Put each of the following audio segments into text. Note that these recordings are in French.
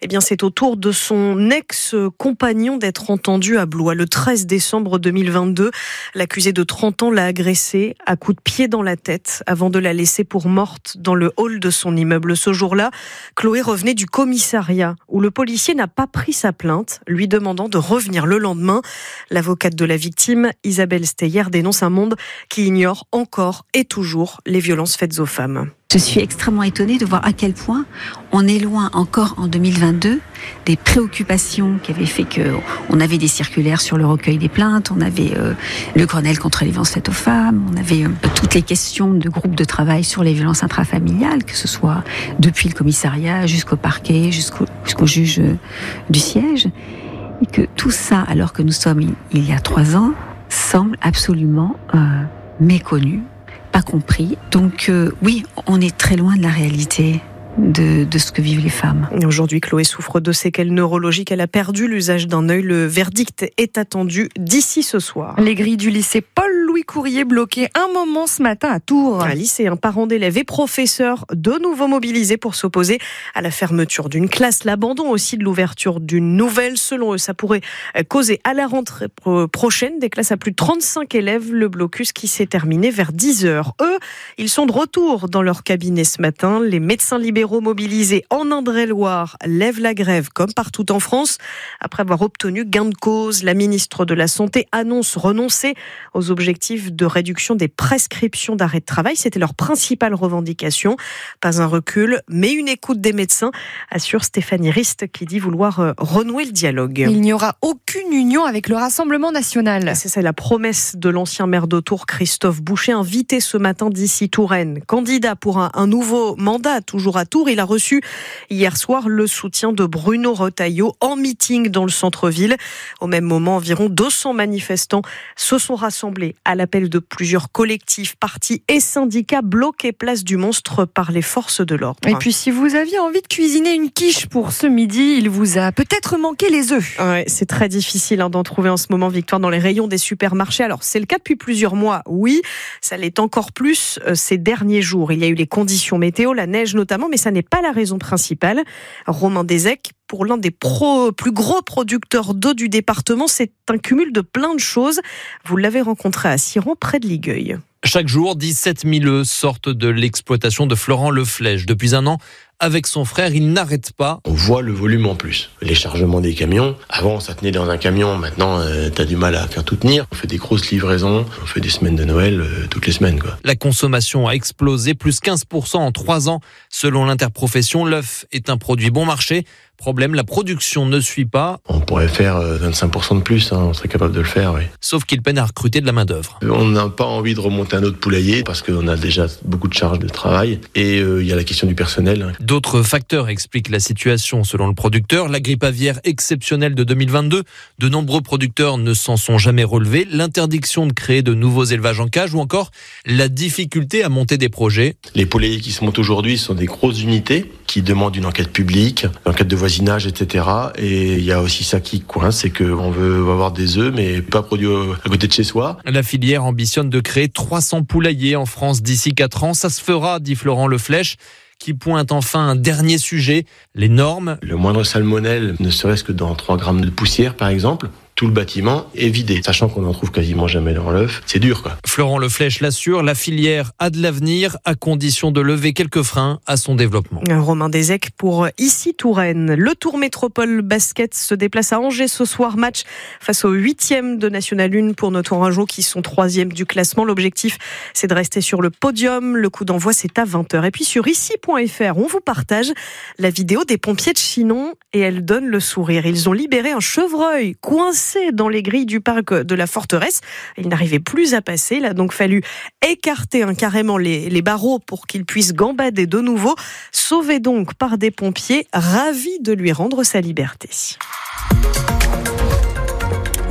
c'est au tour de son ex-compagnon d'être entendu à Blois. Le 13 décembre 2022, l'accusé de 30 ans l'a agressée à coups de pied dans la tête avant de la laisser pour morte dans le hall de son immeuble. Ce jour-là, Chloé revenait du commissariat où le policier n'a pas pris sa plainte, lui demandant de revenir le lendemain. L'avocate de la victime, Isabelle Steyer, dénonce un monde qui ignore encore et toujours les violences faites aux femmes. Je suis extrêmement étonnée de voir à quel point on est loin encore en 2022 des préoccupations qui avaient fait qu'on avait des circulaires sur le recueil des plaintes, on avait le Grenelle contre les violences faites aux femmes, on avait toutes les questions de groupes de travail sur les violences intrafamiliales, que ce soit depuis le commissariat jusqu'au parquet, jusqu'au juge du siège. Et que tout ça, alors que nous sommes il y a 3 ans, semble absolument méconnu. Pas compris. Donc oui, on est très loin de la réalité de ce que vivent les femmes. Aujourd'hui, Chloé souffre de séquelles neurologiques. Elle a perdu l'usage d'un œil. Le verdict est attendu d'ici ce soir. Les grilles du lycée Paul-Louis Courier bloquées un moment ce matin à Tours. Un lycéen, parents d'élèves et professeurs de nouveau mobilisés pour s'opposer à la fermeture d'une classe. L'abandon aussi de l'ouverture d'une nouvelle. Selon eux, ça pourrait causer à la rentrée prochaine des classes à plus de 35 élèves. Le blocus qui s'est terminé vers 10h. Eux, ils sont de retour dans leur cabinet ce matin. Les médecins libéraux mobilisés en Indre-et-Loire lèvent la grève comme partout en France. Après avoir obtenu gain de cause, la ministre de la Santé annonce renoncer aux objectifs de réduction des prescriptions d'arrêt de travail. C'était leur principale revendication. Pas un recul, mais une écoute des médecins, assure Stéphanie Rist, qui dit vouloir renouer le dialogue. Il n'y aura aucune union avec le Rassemblement national. C'est ça la promesse de l'ancien maire de Tours, Christophe Boucher, invité ce matin d'ici Touraine. Candidat pour un nouveau mandat, toujours à Tours, il a reçu hier soir le soutien de Bruno Retailleau en meeting dans le centre-ville. Au même moment, environ 200 manifestants se sont rassemblés à l'appel de plusieurs collectifs, partis et syndicats bloqués place du Monstre par les forces de l'ordre. Et puis si vous aviez envie de cuisiner une quiche pour ce midi, il vous a peut-être manqué les œufs. Ouais, c'est très difficile d'en trouver en ce moment, Victoire, dans les rayons des supermarchés. Alors c'est le cas depuis plusieurs mois, oui, ça l'est encore plus ces derniers jours. Il y a eu les conditions météo, la neige notamment, mais ça n'est pas la raison principale. Romain Desec, pour l'un des plus gros producteurs d'eau du département, c'est un cumul de plein de choses. Vous l'avez rencontré à Siron, près de Ligueuil. Chaque jour, 17 000 œufs sortent de l'exploitation de Florent Leflèche. Depuis 1 an, avec son frère, il n'arrête pas. On voit le volume en plus. Les chargements des camions. Avant, ça tenait dans un camion. Maintenant, t'as du mal à faire tout tenir. On fait des grosses livraisons. On fait des semaines de Noël toutes les semaines, quoi. La consommation a explosé, plus 15% en 3 ans. Selon l'interprofession, l'œuf est un produit bon marché. Problème, la production ne suit pas. On pourrait faire 25% de plus, on serait capable de le faire, oui. Sauf qu'il peine à recruter de la main-d'œuvre. On n'a pas envie de remonter un autre poulailler parce qu'on a déjà beaucoup de charges de travail. Et il y a la question du personnel. D'autres facteurs expliquent la situation selon le producteur. La grippe aviaire exceptionnelle de 2022. De nombreux producteurs ne s'en sont jamais relevés. L'interdiction de créer de nouveaux élevages en cage ou encore la difficulté à monter des projets. Les poulaillers qui se montent aujourd'hui sont des grosses unités qui demandent une enquête publique, une enquête de voisinage, etc. Et il y a aussi ça qui coince, c'est qu'on veut avoir des œufs, mais pas produits à côté de chez soi. La filière ambitionne de créer 300 poulaillers en France d'ici 4 ans. Ça se fera, dit Florent Leflèche, qui pointe enfin un dernier sujet, les normes. Le moindre salmonelle, ne serait-ce que dans 3 grammes de poussière, par exemple, tout le bâtiment est vidé, sachant qu'on n'en trouve quasiment jamais dans l'œuf. C'est dur, quoi. Florent Leflèche l'assure, la filière a de l'avenir, à condition de lever quelques freins à son développement. Romain Desec pour ici Touraine. Le Tour Métropole Basket se déplace à Angers ce soir. Match face aux 8e de National 1 pour nos Tourangeaux qui sont 3e du classement. L'objectif, c'est de rester sur le podium. Le coup d'envoi, c'est à 20h. Et puis sur ici.fr, on vous partage la vidéo des pompiers de Chinon et elle donne le sourire. Ils ont libéré un chevreuil coincé dans les grilles du parc de la forteresse. Il n'arrivait plus à passer. Il a donc fallu écarter carrément les barreaux pour qu'il puisse gambader de nouveau. Sauvé donc par des pompiers, ravis de lui rendre sa liberté.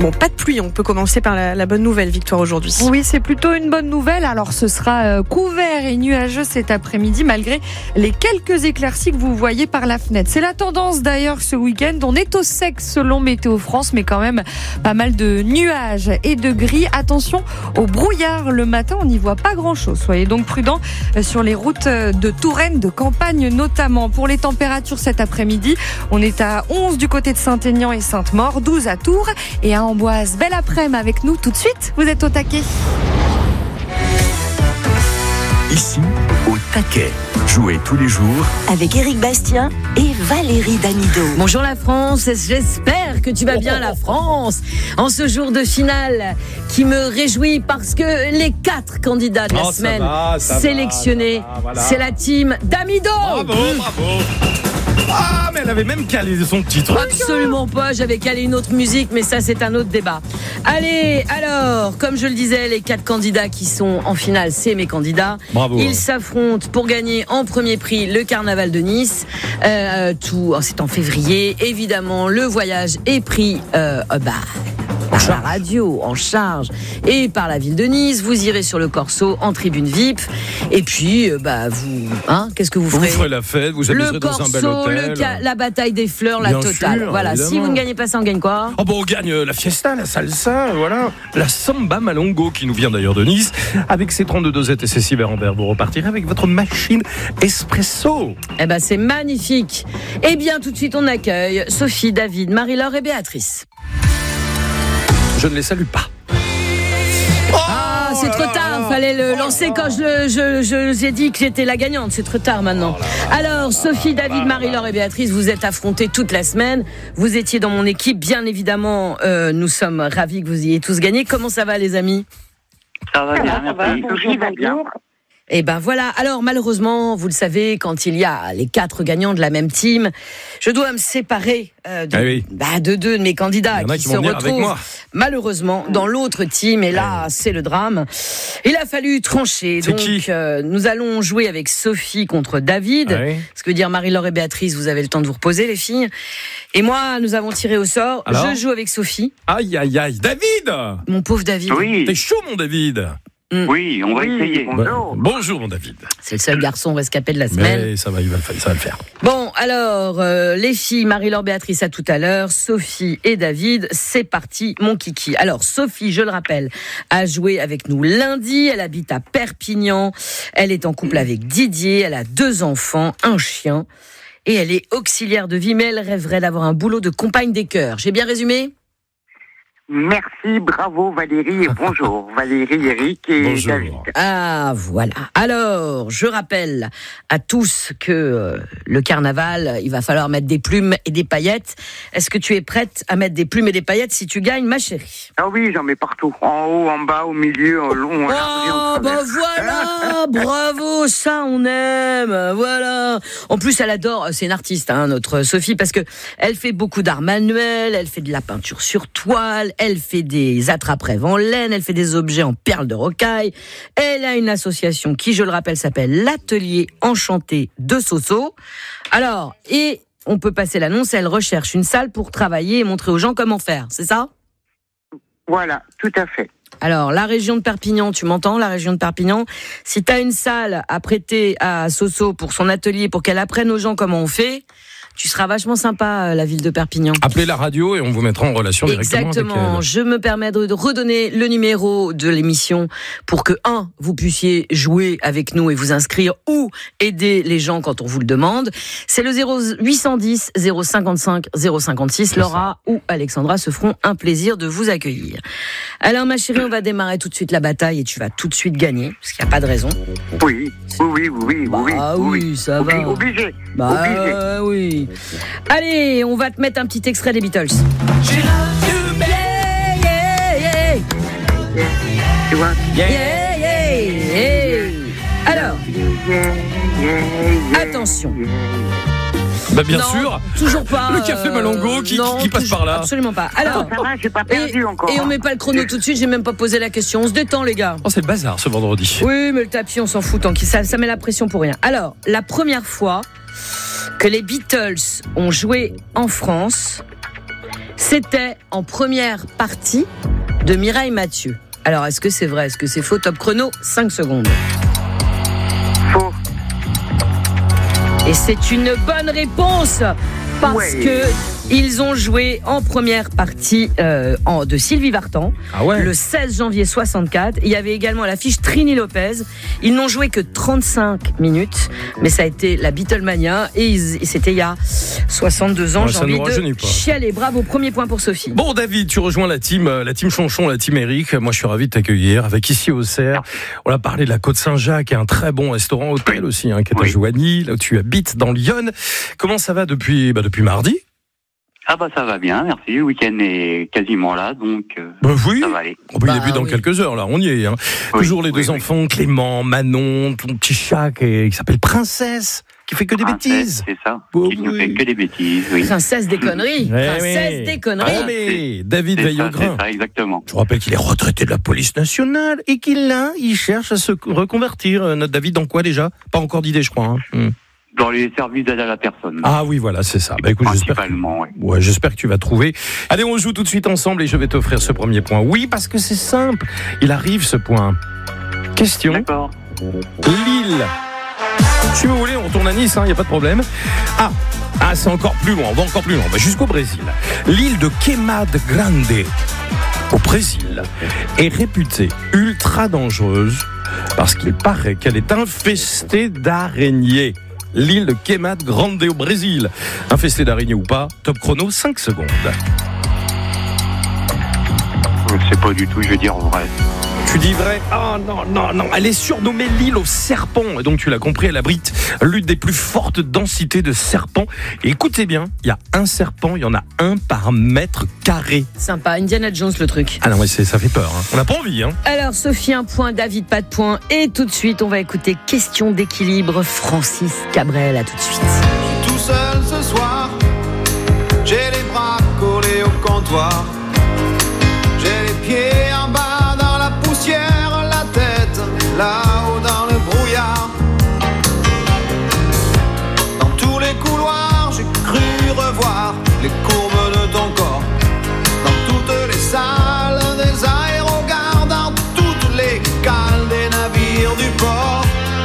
Bon, pas de pluie, on peut commencer par la bonne nouvelle, Victoire, aujourd'hui. Oui, c'est plutôt une bonne nouvelle. Alors, ce sera couvert et nuageux cet après-midi, malgré les quelques éclaircies que vous voyez par la fenêtre. C'est la tendance d'ailleurs ce week-end. On est au sec selon Météo France, mais quand même pas mal de nuages et de gris. Attention au brouillard le matin, on n'y voit pas grand-chose. Soyez donc prudents sur les routes de Touraine, de campagne notamment. Pour les températures cet après-midi, on est à 11 du côté de Saint-Aignan et Sainte-Maure, 12 à Tours et à Amboise. Belle après-midi avec nous tout de suite. Vous êtes au taquet. Ici, au taquet. Jouez tous les jours avec Éric Bastien et Valérie Damido. Bonjour la France, j'espère que tu vas bien la France en ce jour de finale qui me réjouit parce que les 4 candidats de la semaine sélectionnés, c'est la team Damido. Bravo. Ah, mais elle avait même calé son petit truc. Absolument pas, j'avais calé une autre musique, mais ça c'est un autre débat. Allez, alors, comme je le disais, les 4 candidats qui sont en finale, c'est mes candidats. Bravo. Ils s'affrontent pour gagner en premier prix le Carnaval de Nice. C'est en février. Évidemment, le voyage est pris par la radio, en charge, et par la ville de Nice. Vous irez sur le Corso en tribune VIP. Et puis, qu'est-ce que vous ferez ? Vous ferez la fête, vous amuserez dans un bel hôtel. La bataille des fleurs, la totale. Sûr, voilà. Évidemment. Si vous ne gagnez pas ça, on gagne quoi ? On gagne la fiesta, la salsa, voilà. La samba malongo qui nous vient d'ailleurs de Nice. Avec ses 32 dosettes et ses 6 verres en verre, vous repartirez avec votre machine espresso. C'est magnifique. Eh bien, tout de suite, on accueille Sophie, David, Marie-Laure et Béatrice. Je ne les salue pas. C'est trop tard, fallait le lancer quand j'ai dit que j'étais la gagnante, c'est trop tard maintenant. Alors, Sophie, David, Marie-Laure et Béatrice, vous êtes affrontés toute la semaine. Vous étiez dans mon équipe, bien évidemment, nous sommes ravis que vous ayez tous gagné. Comment ça va, les amis ? Ça va bien, merci. Sophie va bien. Et voilà. Alors, malheureusement, vous le savez, quand il y a les 4 gagnants de la même team, je dois me séparer de 2 de mes candidats qui se retrouvent malheureusement dans l'autre team. Et là, c'est le drame. Il a fallu trancher. Donc, nous allons jouer avec Sophie contre David. Ce que veut dire Marie-Laure et Béatrice, vous avez le temps de vous reposer, les filles. Et moi, nous avons tiré au sort. Alors, je joue avec Sophie. Aïe. David ! Mon pauvre David. Oui. T'es chaud, mon David ? Oui, on va essayer. Bonjour, mon David. C'est le seul garçon rescapé de la semaine. Mais ça va le faire. Bon, alors, les filles, Marie-Laure, Béatrice, à tout à l'heure. Sophie et David, c'est parti, mon kiki. Alors, Sophie, je le rappelle, a joué avec nous lundi. Elle habite à Perpignan. Elle est en couple avec Didier. Elle a 2 enfants, un chien. Et elle est auxiliaire de vie, mais elle rêverait d'avoir un boulot de compagne des chœurs. J'ai bien résumé ? Merci, bravo Valérie et bonjour Valérie, Eric et bonjour. David. Ah voilà. Alors, je rappelle à tous que le carnaval, il va falloir mettre des plumes et des paillettes. Est-ce que tu es prête à mettre des plumes et des paillettes si tu gagnes, ma chérie ? Ah oui, j'en mets partout. En haut, en bas, au milieu, en long, en large. Voilà, bravo, ça on aime, voilà. En plus, elle adore, c'est une artiste, notre Sophie, parce que elle fait beaucoup d'art manuel, elle fait de la peinture sur toile, elle fait des attrape-rêves en laine, elle fait des objets en perles de rocaille. Elle a une association qui, je le rappelle, s'appelle l'Atelier Enchanté de Soso. Alors, et on peut passer l'annonce, elle recherche une salle pour travailler et montrer aux gens comment faire, c'est ça ? Voilà, tout à fait. Alors, la région de Perpignan, tu m'entends, la région de Perpignan, si tu as une salle à prêter à Soso pour son atelier, pour qu'elle apprenne aux gens comment on fait, tu seras vachement sympa, la ville de Perpignan. Appelez la radio et on vous mettra en relation directement avec elle. Exactement. Je me permets de redonner le numéro de l'émission pour que, vous puissiez jouer avec nous et vous inscrire ou aider les gens quand on vous le demande. C'est le 0810 055 056. Laura ou Alexandra se feront un plaisir de vous accueillir. Alors, ma chérie, on va démarrer tout de suite la bataille et tu vas tout de suite gagner, parce qu'il n'y a pas de raison. Oui, ça va. Obligé. Oui. Allez, on va te mettre un petit extrait des Beatles. Alors, attention. Bien non, sûr. Toujours pas. Le café Malongo qui passe par là. Absolument pas. Alors, ça va, j'ai pas perdu encore. Et on met pas le chrono tout de suite, j'ai même pas posé la question. On se détend, les gars. C'est le bazar ce vendredi. Oui, mais le tapis, on s'en fout tant que ça met la pression pour rien. Alors, la première fois que les Beatles ont joué en France, C'était en première partie de Mireille Mathieu. Alors, est-ce que c'est vrai? Est-ce que c'est faux? Top chrono, 5 secondes. Faux. Et c'est une bonne réponse parce que ils ont joué en première partie de Sylvie Vartan le 16 janvier 64. Il y avait également à l'affiche Trini Lopez. Ils n'ont joué que 35 minutes, mais ça a été la Beatlemania et c'était il y a 62 ans. J'ai envie de chialer. Bravo, premier point pour Sophie. Bon David, tu rejoins la team Chonchon, la team Eric. Moi je suis ravi de t'accueillir avec ici au Cerf. On a parlé de la Côte Saint-Jacques et un très bon restaurant hôtel aussi qui est à Joigny, là où tu habites dans Lyon. Comment ça va depuis mardi? Ah bah ça va bien, merci. Le week-end est quasiment là, donc ça va aller. Il débute dans quelques heures, là, on y est. Toujours les deux enfants, Clément, Manon, ton petit chat qui s'appelle Princesse, qui fait que des bêtises. C'est ça, qui ne fait que des bêtises, Princesse des conneries. Princesse des conneries. Ah, mais David veille au grain. C'est ça, exactement. Je vous rappelle qu'il est retraité de la police nationale et il cherche à se reconvertir. Notre David, dans quoi déjà? Pas encore d'idée, je crois. Dans les services d'aide à la personne. Ah oui, voilà, c'est ça. Écoute, j'espère que tu vas trouver. Allez, on joue tout de suite ensemble et je vais t'offrir ce premier point. Oui, parce que c'est simple. Il arrive ce point. Question. D'accord. Lille. Si vous voulez, on retourne à Nice, il n'y a pas de problème. Ah, c'est encore plus loin. On va encore plus loin. On va jusqu'au Brésil. L'île de Queimada Grande, au Brésil, est réputée ultra dangereuse parce qu'il paraît qu'elle est infestée d'araignées. L'île de Queimada Grande au Brésil. Infestée d'araignées ou pas, top chrono, 5 secondes. Je sais pas du tout, je vais dire vrai. Tu dis vrai? Oh non. Elle est surnommée l'île aux serpents. Et donc tu l'as compris, elle abrite l'une des plus fortes densités de serpents. Et écoutez bien, il y a un serpent, il y en a un par mètre carré. Sympa, Indiana Jones le truc. Ah non, mais ça fait peur. On n'a pas envie. Alors Sophie, un point, David, pas de point. Et tout de suite, on va écouter Question d'équilibre, Francis Cabrel. À tout de suite. Je suis tout seul ce soir. J'ai les bras collés au comptoir. J'ai les pieds en bas. La tête là-haut dans le brouillard. Dans tous les couloirs, j'ai cru revoir les courbes de ton corps. Dans toutes les salles des aérogares, dans toutes les cales des navires du port.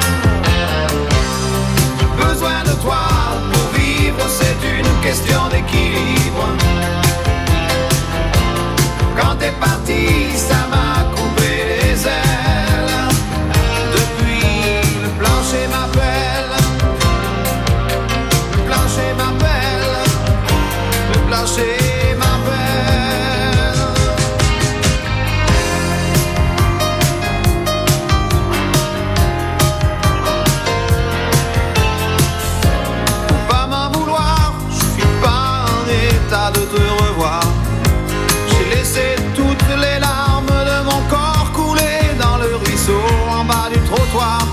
J'ai besoin de toi pour vivre, c'est une question d'équilibre. Quand t'es parti, ça m'a coupé les ailes. Depuis, le plancher m'appelle. Le plancher m'appelle. Le plancher Faut pas m'en vouloir, je suis pas en état de te revoir. J'ai laissé toutes les larmes de mon corps couler dans le ruisseau en bas du trottoir.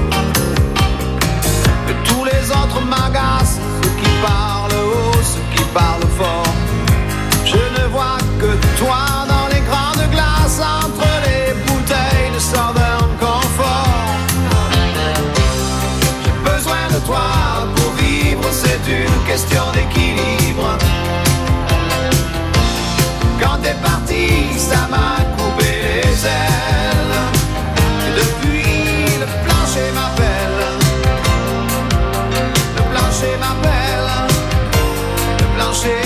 Et tous les autres m'agacent, ceux qui parlent haut, ceux qui parlent fort. Je ne vois que toi dans les grandes glaces entre les bouteilles de Southern Comfort. J'ai besoin de toi pour vivre, c'est une question d'équilibre. Quand t'es parti, ça m'a coupé les ailes. Et depuis, le plancher m'appelle. Le plancher m'appelle. Le plancher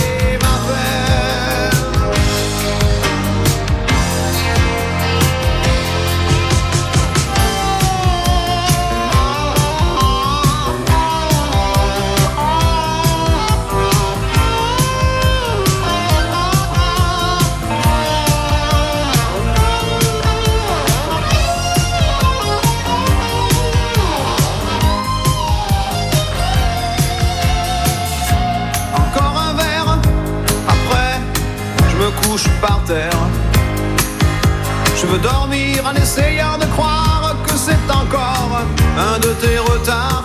par terre. Je veux dormir en essayant de croire que c'est encore un de tes retards.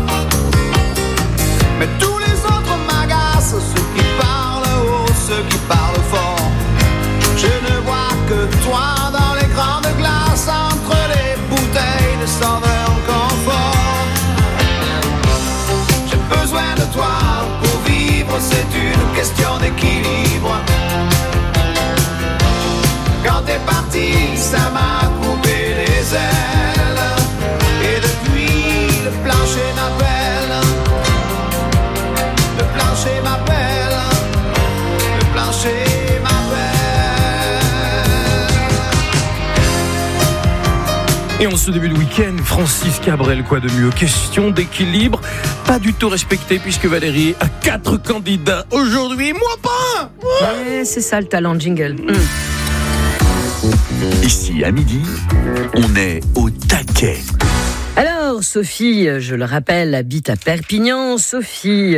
Mais tous les autres m'agacent, ceux qui parlent haut, ceux qui parlent fort. Je ne vois que toi dans les grandes glaces entre les bouteilles de Southern Comfort. J'ai besoin de toi pour vivre, c'est une question d'équilibre. Et en ce début de week-end, Francis Cabrel, quoi de mieux? Question d'équilibre, pas du tout respecté puisque Valérie a 4 candidats aujourd'hui, moi pas. Ouais, c'est ça le talent jingle. Ici, à midi, on est au taquet. Alors, Sophie, je le rappelle, habite à Perpignan. Sophie,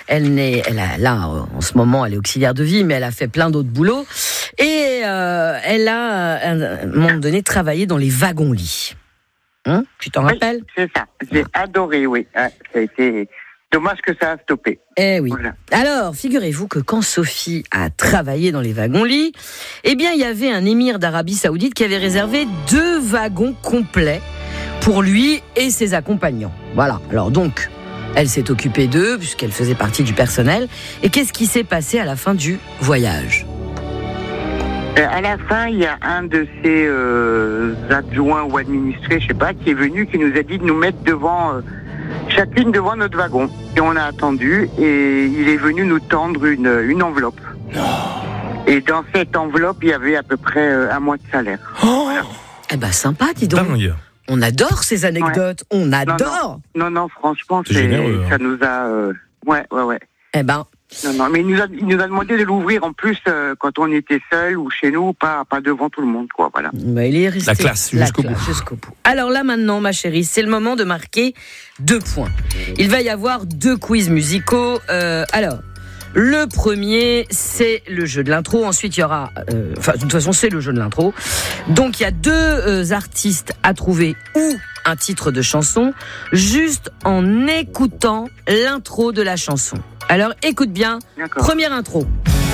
en ce moment, elle est auxiliaire de vie, mais elle a fait plein d'autres boulots. Et elle a, à un moment donné, travaillé dans les wagons-lits. Tu t'en rappelles? C'est ça. J'ai adoré, oui. Ça a été dommage que ça a stoppé. Eh oui. Voilà. Alors, figurez-vous que quand Sophie a travaillé dans les wagons-lits, eh bien, il y avait un émir d'Arabie Saoudite qui avait réservé 2 wagons complets pour lui et ses accompagnants. Voilà. Alors donc, elle s'est occupée d'eux, puisqu'elle faisait partie du personnel. Et qu'est-ce qui s'est passé à la fin du voyage? À la fin, il y a un de ses adjoints ou administrés, je sais pas, qui est venu, qui nous a dit de nous mettre chacune devant notre wagon. Et on a attendu, et il est venu nous tendre une enveloppe. Et dans cette enveloppe, il y avait à peu près un mois de salaire. Voilà. Eh ben, sympa, dis donc. Dingue. On adore ces anecdotes, ouais. On adore. Non, franchement, ça nous a... Ouais. Eh ben... Non, mais il nous a demandé de l'ouvrir en plus quand on était seul ou chez nous, pas devant tout le monde, quoi, voilà. Bah, il est resté la classe jusqu'au bout. Alors là maintenant, ma chérie, c'est le moment de marquer 2 points. Il va y avoir 2 quiz musicaux. Alors, le premier, c'est le jeu de l'intro. Ensuite, il y aura... de toute façon, c'est le jeu de l'intro. Donc, il y a 2 artistes à trouver ou un titre de chanson, juste en écoutant l'intro de la chanson. Alors, écoute bien. D'accord. Première intro.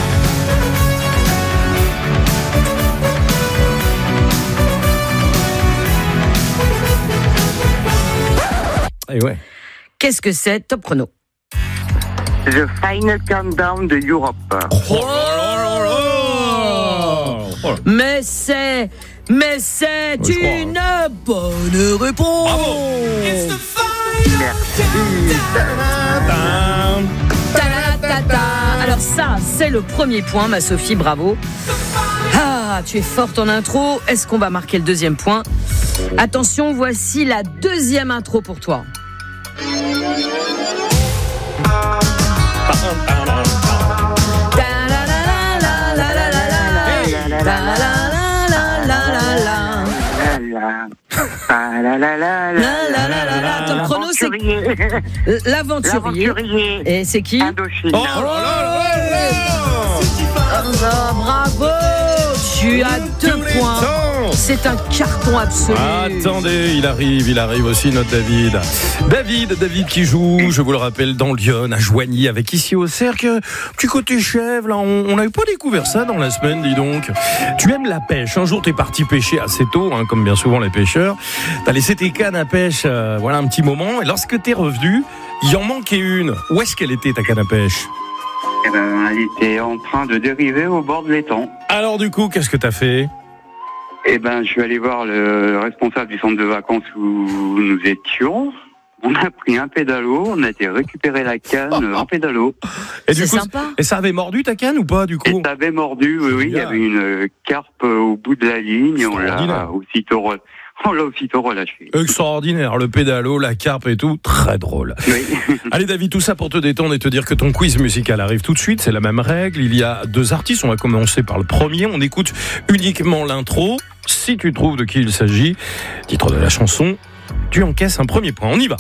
Et ouais. Qu'est-ce que c'est? Top chrono. The Final Countdown de Europe. Mais c'est une bonne réponse. Bravo. Merci. Alors ça, c'est le premier point, ma Sophie, bravo. Ah, tu es forte en intro. Est-ce qu'on va marquer le 2e point? Attention, voici la 2e intro pour toi. Ton chrono, c'est l'aventurier. Et c'est qui? Indochine. Bravo, tu as 2 points. C'est un carton absolu. Attendez, il arrive aussi notre David. David qui joue, je vous le rappelle, dans Lyon, à Joigny, avec ici au cercle. Petit côté chèvre, là, on n'avait pas découvert ça dans la semaine, dis donc. Tu aimes la pêche. Un jour, t'es parti pêcher assez tôt, comme bien souvent les pêcheurs. T'as laissé tes cannes à pêche, un petit moment. Et lorsque t'es revenu, il en manquait une. Où est-ce qu'elle était, ta canne à pêche? Elle était en train de dériver au bord de l'étang. Alors du coup, qu'est-ce que t'as fait? Je suis allé voir le responsable du centre de vacances où nous étions. On a pris un pédalo, on a été récupérer la canne en pédalo. Et du coup, sympa. Et ça avait mordu ta canne ou pas du coup? Ça avait mordu, oui. Il y avait une carpe au bout de la ligne et on l'a aussitôt relâché. Extraordinaire, le pédalo, la carpe et tout, très drôle. Oui. Allez David, tout ça pour te détendre et te dire que ton quiz musical arrive tout de suite, c'est la même règle. Il y a 2 artistes, on va commencer par le premier, on écoute uniquement l'intro. Si tu trouves de qui il s'agit, titre de la chanson, tu encaisses un premier point. On y va.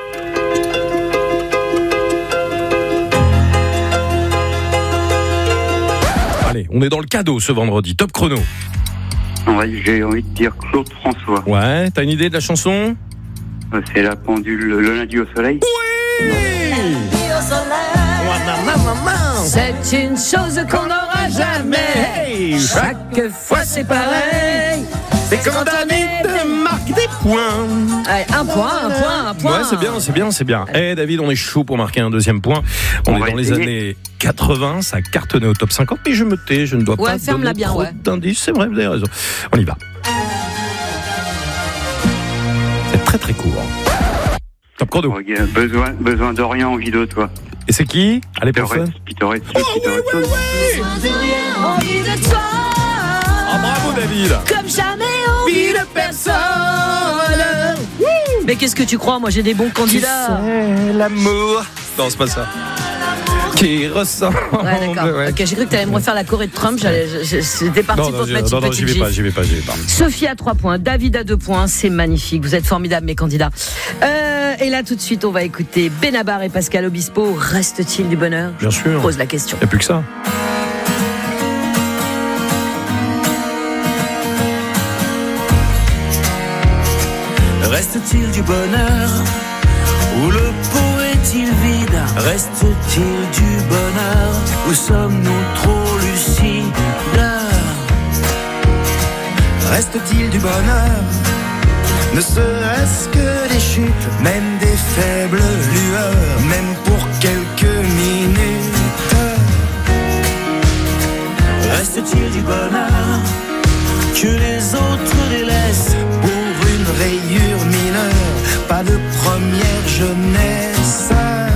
Allez, on est dans le cadeau ce vendredi. Top chrono. J'ai envie de dire Claude François. Ouais, t'as une idée de la chanson? C'est la pendule, le lundi au soleil. Oui! C'est une chose qu'on n'aura jamais. Hey, chaque fois c'est pareil. C'est comme David marque des points. Allez, un point. Ouais, c'est bien. David, on est chaud pour marquer un 2e point. On est dans les années 80, ça a cartonné au top 50, mais je me tais, je ne dois pas donner trop d'indices. C'est vrai, vous avez raison. On y va. C'est très très court. Top chrono. Besoin d'Orient, envie de toi. Et c'est qui? Allez, personne. Envie de toi. Ah, bravo David. Comme jamais envie de personne. Mais qu'est-ce que tu crois? Moi, j'ai des bons candidats. C'est l'amour. Non, c'est pas ça. Qui ressemble. Ouais, d'accord. Ouais. Ok, j'ai cru que tu allais me refaire la Corée de Trump. C'était parti pour te mettre une petite j'y vais pas. Sophie à 3 points, David à 2 points. C'est magnifique. Vous êtes formidables, mes candidats. Et là, tout de suite, on va écouter Benabar et Pascal Obispo. Reste-t-il du bonheur? Bien sûr. Pose la question. Il n'y a plus que ça. Reste-t-il du bonheur ou le pot est-il vide? Reste-t-il du bonheur ou sommes-nous trop lucides? Reste-t-il du bonheur? Ne serait-ce que des chutes, même des faibles lueurs, même pour quelques minutes. Reste-t-il du bonheur que les autres délaissent pour une rayure mineure, pas de première jeunesse?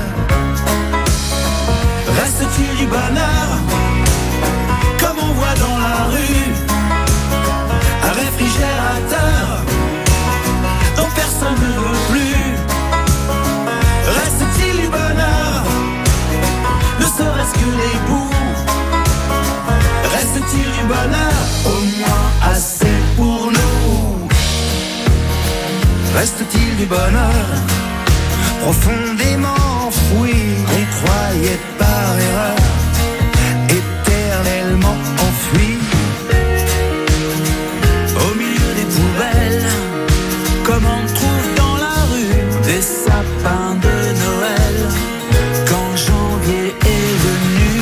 Reste-t-il du bonheur comme on voit dans la rue? Un réfrigérateur dont personne ne veut plus. Reste-t-il du bonheur, ne serait-ce que les bouts? Reste-t-il du bonheur, au moins assez pour nous? Reste-t-il du bonheur profondément enfoui, qu'on croyait par erreur éternellement enfui? Au milieu des poubelles, comme on trouve dans la rue des sapins de Noël, quand janvier est venu.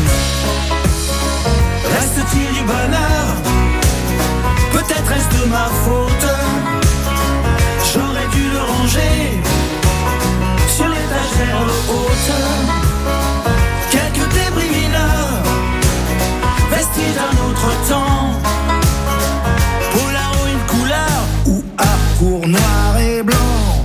Reste-t-il du bonheur? Peut-être est-ce de ma faute, j'aurais dû le ranger sur l'étagère haute. Quelques débris mineurs, vestiges d'un autre temps, polar ou une couleur, ou à court noir et blanc.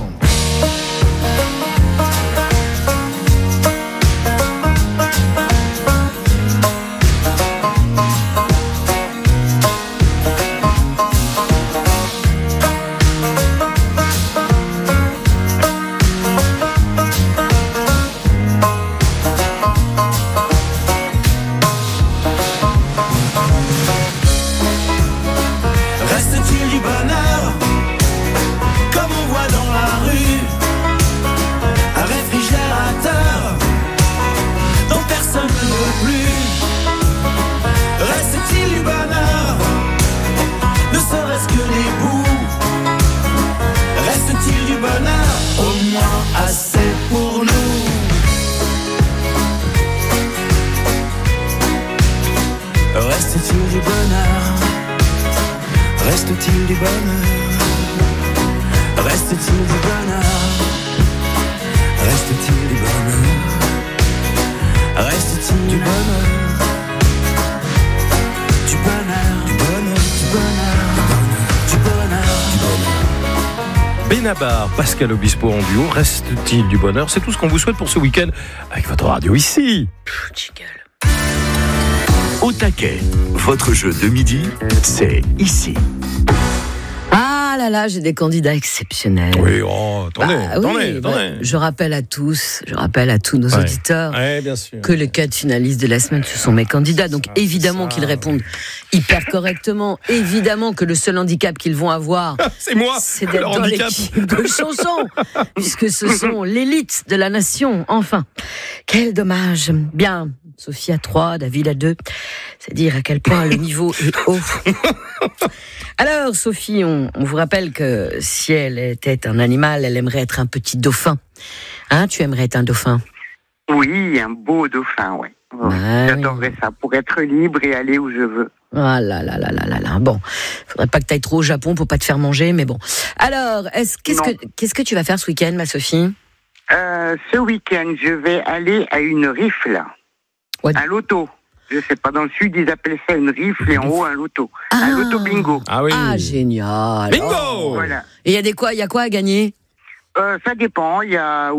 Reste-t-il du bonheur comme on voit dans la rue? Un réfrigérateur dont personne ne veut plus. Reste-t-il du bonheur, ne serait-ce que les bouts? Reste-t-il du bonheur, au moins assez pour nous? Reste-t-il du bonheur? Reste-t-il du bonheur? Reste-t-il du bonheur? Reste-t-il du bonheur? Reste-t-il du bonheur? Du bonheur, Du bonheur, du bonheur, du bonheur, du bonheur. Benabar, Pascal Obispo en duo. Reste-t-il du bonheur? C'est tout ce qu'on vous souhaite pour ce week-end avec votre radio ici. Au taquet, votre jeu de midi, c'est ici. Ah là là, j'ai des candidats exceptionnels. Oui, oh, attendez. Je rappelle à tous nos auditeurs bien sûr. que les 4 finalistes de la semaine, ce sont mes candidats. Donc évidemment qu'ils répondent hyper correctement. Évidemment que le seul handicap qu'ils vont avoir, c'est moi, c'est d'être dans l'équipe de chansons, puisque ce sont l'élite de la nation. Enfin, quel dommage. Bien, Sophie à 3, David à 2. C'est dire à quel point le niveau est haut. Alors, Sophie, on vous rappelle que si elle était un animal, elle aimerait être un petit dauphin. Hein, tu aimerais être un dauphin? Oui, un beau dauphin, ouais. J'adorerais ça, pour être libre et aller où je veux. Ah là là là là là là. Bon, faudrait pas que tu ailles trop au Japon pour pas te faire manger, mais bon. Alors, qu'est-ce que tu vas faire ce week-end, ma Sophie? Ce week-end, je vais aller à une rifle. Un loto. Je sais pas, dans le sud, ils appellent ça une rifle et en haut, un loto. Un loto bingo. Ah oui. Ah, génial. Bingo! Oh. Voilà. Et il y a quoi à gagner? Ça dépend. Il y a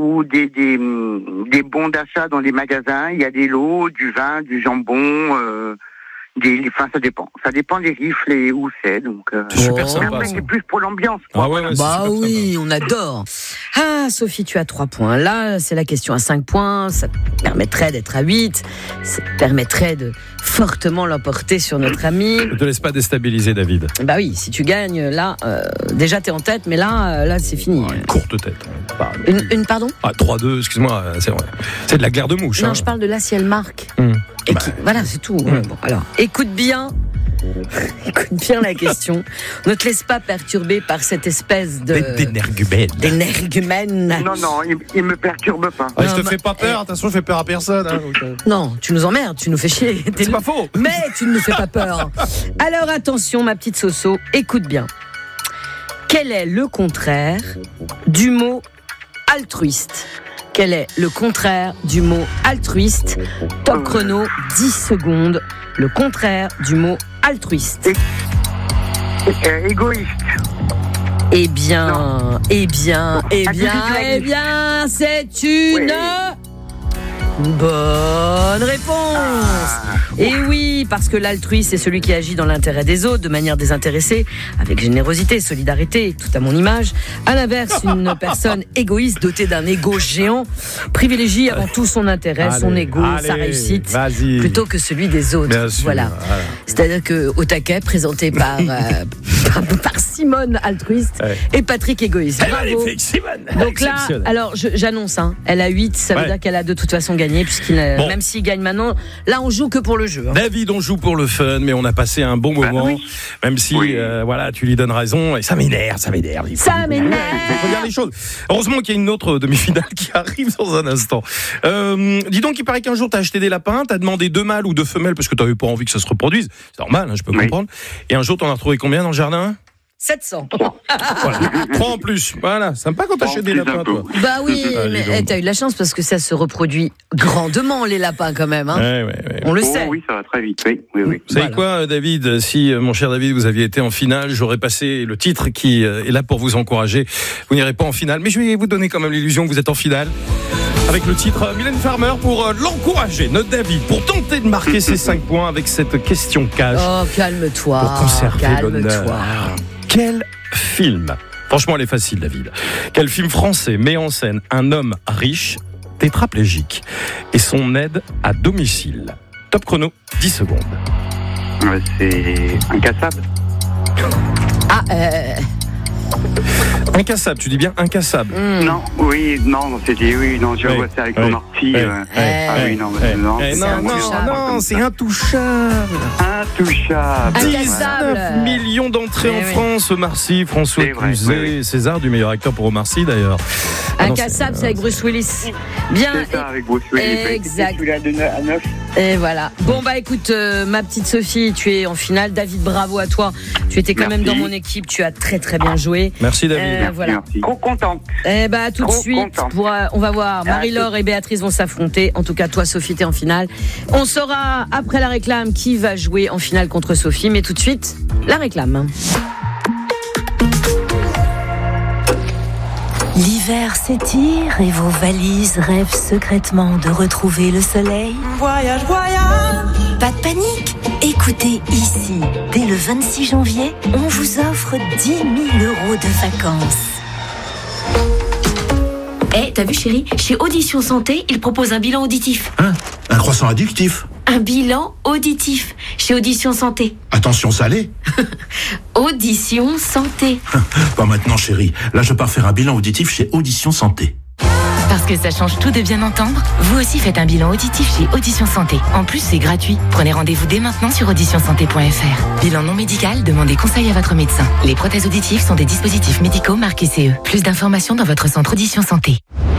des bons d'achat dans les magasins. Il y a des lots, du vin, du jambon. ça dépend. Ça dépend des rifles et où c'est. Donc, c'est super sympa. Après, c'est plus pour l'ambiance. Ah ouais, bah oui, on adore. Ah, Sophie, tu as 3 points. Là, c'est la question à 5 points. Ça te permettrait d'être à 8. Ça te permettrait de fortement l'emporter sur notre ami. Ne te laisse pas déstabiliser, David. Bah oui, si tu gagnes, là, déjà t'es en tête, mais là, c'est fini. Une courte tête. Une pardon ? Ah, 3-2, excuse-moi, c'est vrai. C'est de la guerre de mouches. Non, je parle de là si elle marque. Et voilà, c'est tout. Bon, alors, écoute bien la question. Ne te laisse pas perturber par cette espèce d'énergumène. Non, il me perturbe pas. Ah, je te fais pas peur, attention, je fais peur à personne. Hein, non, tu nous emmerdes, tu nous fais chier. C'est pas faux. Mais tu ne nous fais pas peur. Alors attention, ma petite Soso, écoute bien. Quel est le contraire du mot altruiste ? Quel est le contraire du mot altruiste ? Top chrono, 10 secondes. Le contraire du mot altruiste. Égoïste. Eh bien, c'est une bonne réponse. Et oui, parce que l'altruiste, c'est celui qui agit dans l'intérêt des autres, de manière désintéressée, avec générosité, solidarité, tout à mon image. À l'inverse, une personne égoïste, dotée d'un ego géant, privilégie avant tout son intérêt, son ego, sa réussite, plutôt que celui des autres. Bien sûr, voilà. C'est-à-dire que Au Taquet, présenté par Simone altruiste et Patrick égoïste. Bravo. Donc là, alors j'annonce, elle a 8, ça veut dire qu'elle a de toute façon gagné, même s'il gagne maintenant, là on joue que pour le jeu. David, on joue pour le fun, mais on a passé un bon moment, même si tu lui donnes raison, et ça m'énerve. Ça m'énerve. Il faut dire les choses. Heureusement qu'il y a une autre demi-finale qui arrive dans un instant. Dis donc, il paraît qu'un jour t'as acheté des lapins, t'as demandé 2 mâles ou 2 femelles parce que t'avais pas envie que ça se reproduise. C'est normal, je peux comprendre. Et un jour t'en as retrouvé combien dans le jardin ? 700. Voilà. 3 en plus. Voilà, sympa quand t'achètes des lapins, toi. Bah oui, mais t'as eu de la chance parce que ça se reproduit grandement, les lapins, quand même. On le sait. Oui, ça va très vite. Oui. Vous savez quoi, David ? Si, mon cher David, vous aviez été en finale, j'aurais passé le titre qui est là pour vous encourager. Vous n'irez pas en finale, mais je vais vous donner quand même l'illusion que vous êtes en finale. Avec le titre Mylène Farmer pour l'encourager, notre David, pour tenter de marquer ses 5 points avec cette question cash. Oh, calme-toi. Pour conserver l'honneur. Quel film, franchement elle est facile, David, quel film français met en scène un homme riche, tétraplégique et son aide à domicile ? Top chrono, 10 secondes. C'est Incassable. Incassable, tu dis bien incassable. Non, je vois ça avec mon ortie. Non, c'est intouchable. Intouchable. 19 millions d'entrées en France, Omar Sy, François Cluzet, César du meilleur acteur pour Omar Sy d'ailleurs. Incassable, c'est avec Bruce Willis. Bien. C'est ça, avec Bruce Willis. Exact. Celui-là à 9. Et voilà. Bon, bah écoute, ma petite Sophie, tu es en finale. David, bravo à toi. Tu étais quand même dans mon équipe. Tu as très très bien joué. Merci, David. Voilà. Merci. Trop contente. Tout de suite, on va voir. Marie-Laure et Béatrice vont s'affronter. En tout cas, toi, Sophie, t'es en finale. On saura après la réclame qui va jouer en finale contre Sophie. Mais tout de suite, la réclame. L'hiver s'étire et vos valises rêvent secrètement de retrouver le soleil. Voyage, voyage. Pas de panique. Écoutez, ici, dès le 26 janvier, on vous offre 10 000 € de vacances. T'as vu chérie, chez Audition Santé, ils proposent un bilan auditif. Un croissant addictif. Un bilan auditif chez Audition Santé. Attention salé. Audition Santé. Pas maintenant chérie, là je pars faire un bilan auditif chez Audition Santé. Parce que ça change tout de bien entendre, vous aussi faites un bilan auditif chez Audition Santé. En plus, c'est gratuit. Prenez rendez-vous dès maintenant sur auditionsanté.fr. Bilan non médical, demandez conseil à votre médecin. Les prothèses auditives sont des dispositifs médicaux marqués CE. Plus d'informations dans votre centre Audition Santé.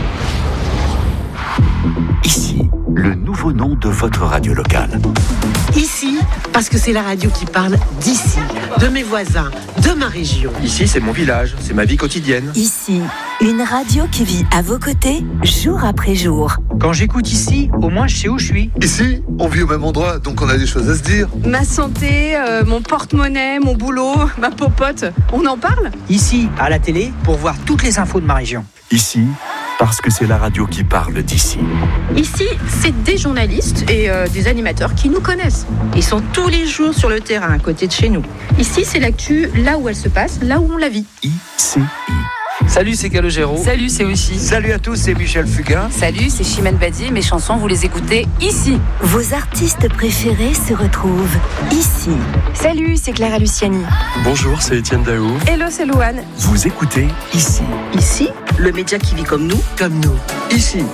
Ici, le nouveau nom de votre radio locale. Ici, parce que c'est la radio qui parle d'ici, de mes voisins, de ma région. Ici, c'est mon village, c'est ma vie quotidienne. Ici, une radio qui vit à vos côtés, jour après jour. Quand j'écoute ici, au moins je sais où je suis. Ici, on vit au même endroit, donc on a des choses à se dire. Ma santé, mon porte-monnaie, mon boulot, ma popote, on en parle ? Ici, à la télé, pour voir toutes les infos de ma région. Ici, Parce que c'est la radio qui parle d'ici. Ici, c'est des journalistes et des animateurs qui nous connaissent. Ils sont tous les jours sur le terrain, à côté de chez nous. Ici, c'est l'actu, là où elle se passe, là où on la vit. ICI. Salut, c'est Calogero. Salut, c'est Oshi. Salut à tous, c'est Michel Fugain. Salut, c'est Chimène Badi. Mes chansons, vous les écoutez ici. Vos artistes préférés se retrouvent ici. Salut, c'est Clara Luciani. Bonjour, c'est Étienne Daou. Hello, c'est Louane. Vous écoutez ici. Ici, le média qui vit comme nous. Comme nous. Ici.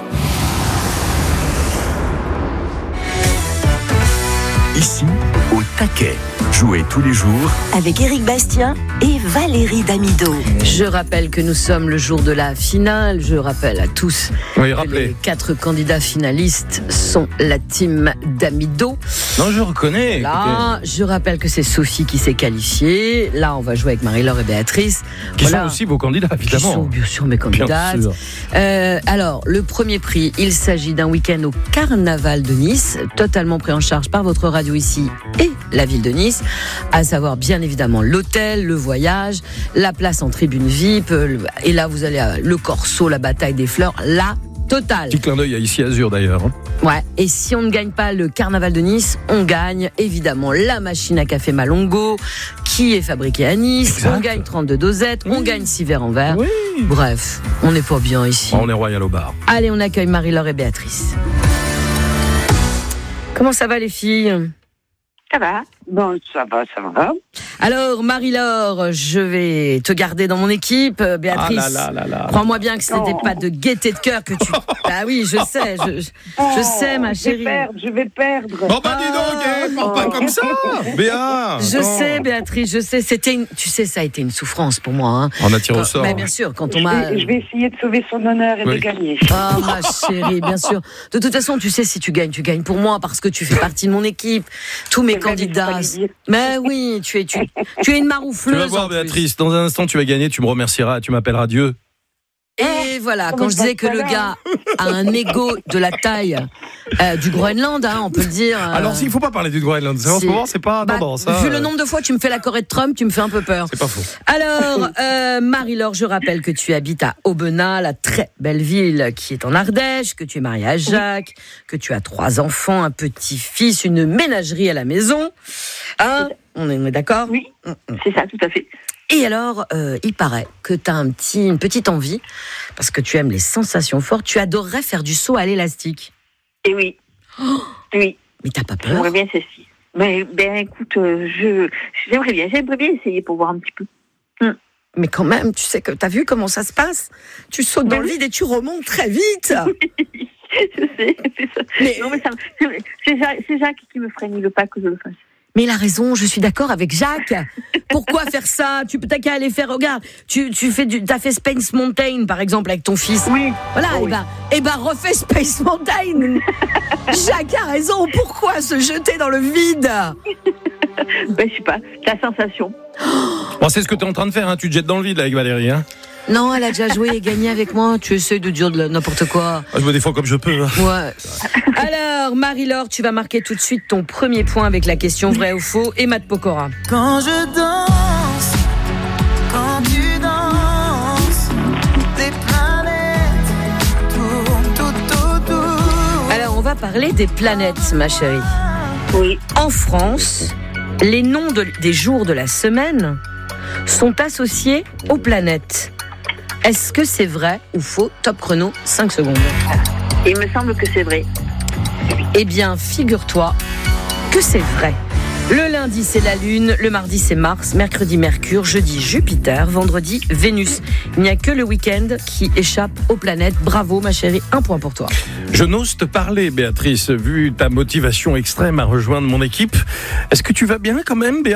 Ici, au taquet. Jouez tous les jours Avec Éric Bastien et Valérie Damido. Je rappelle que nous sommes le jour de la finale. Je rappelle à tous que les 4 candidats finalistes sont la team Damido. Non, je reconnais. Là, je rappelle que c'est Sophie qui s'est qualifiée. Là, on va jouer avec Marie-Laure et Béatrice. Qui sont aussi vos candidats, évidemment. Qui sont bien sûr mes candidates. Alors, le premier prix, il s'agit d'un week-end au Carnaval de Nice, totalement pris en charge par votre radio ici et la ville de Nice, à savoir bien évidemment l'hôtel, le voyage, la place en tribune VIP, et là vous allez à le Corso, la bataille des fleurs, la totale. Petit clin d'œil à Ici Azur d'ailleurs. Ouais, et si on ne gagne pas le Carnaval de Nice, on gagne évidemment la machine à café Malongo, qui est fabriquée à Nice, exact. On gagne 32 dosettes, on gagne 6 verres en verre. Oui. Bref, on n'est pas bien ici. On est royal au bar. Allez, on accueille Marie-Laure et Béatrice. Comment ça va les filles ? Ça va. Bon, ça va. Alors, Marie-Laure, je vais te garder dans mon équipe. Béatrice, crois-moi bien que c'était pas de gaieté de cœur que tu... Ah oui, je sais, je sais, ma chérie. Je vais perdre. Bon, bah dis donc, parle pas comme ça, Béa. Je sais, Béatrice, je sais. Tu sais, ça a été une souffrance pour moi. Hein. On a tiré au sort. Mais bien sûr, quand on m'a... Je vais essayer de sauver son honneur et de gagner. Oh, ma chérie, bien sûr. De toute façon, tu sais, si tu gagnes pour moi, parce que tu fais partie de mon équipe. Tous mes candidats... Mais oui, tu es une maroufleuse. Tu vas voir, Béatrice, dans un instant, tu vas gagner, tu me remercieras, tu m'appelleras Dieu. Et voilà, quand je disais que le gars a un ego de la taille du Groenland, hein, on peut le dire. Alors, il ne faut pas parler du Groenland, en ce moment, c'est pas tendance. Vu le nombre de fois que tu me fais la Corée de Trump, tu me fais un peu peur. C'est pas faux. Alors, Marie-Laure, je rappelle que tu habites à Aubenas, la très belle ville qui est en Ardèche, que tu es mariée à Jacques, que tu as 3 enfants, un petit-fils, une ménagerie à la maison. Hein ? On est d'accord ? Oui, c'est ça, tout à fait. Et alors, il paraît que tu as une petite envie, parce que tu aimes les sensations fortes, tu adorerais faire du saut à l'élastique. Et oui. Oui. Mais t'as pas peur ? J'aimerais bien ceci. Mais écoute, j'aimerais bien essayer pour voir un petit peu. Mais quand même, tu sais que t'as vu comment ça se passe ? Tu sautes dans le vide et tu remontes très vite. Je sais, c'est ça. Non, mais c'est Jacques qui me freine, il veut pas que je le fasse. Mais il a raison, je suis d'accord avec Jacques. Pourquoi faire ça ? T'as qu'à aller faire, regarde, t'as fait Space Mountain, par exemple, avec ton fils. Oui. Voilà, et ben, refais Space Mountain. Jacques a raison, pourquoi se jeter dans le vide ? Je sais pas, la sensation. Bon, c'est ce que tu es en train de faire, hein. Tu te jettes dans le vide là, avec Valérie. Hein. Non, elle a déjà joué et gagné avec moi. Tu essaies de dire n'importe quoi. Je me défends comme je peux. Hein. Ouais. Alors, Marie-Laure, tu vas marquer tout de suite ton premier point avec la question vrai ou faux et Matt Pokora. Quand je danse, quand tu danses, des planètes tournent tout autour. Alors, on va parler des planètes, ma chérie. Oui. En France, les noms des jours de la semaine sont associés aux planètes. Est-ce que c'est vrai ou faux ? Top chrono, 5 secondes. Il me semble que c'est vrai. Eh bien, figure-toi que c'est vrai. Le lundi, c'est la Lune, le mardi, c'est Mars, mercredi, Mercure, jeudi, Jupiter, vendredi, Vénus. Il n'y a que le week-end qui échappe aux planètes. Bravo, ma chérie, 1 point pour toi. Je n'ose te parler, Béatrice, vu ta motivation extrême à rejoindre mon équipe. Est-ce que tu vas bien quand même, Béa ?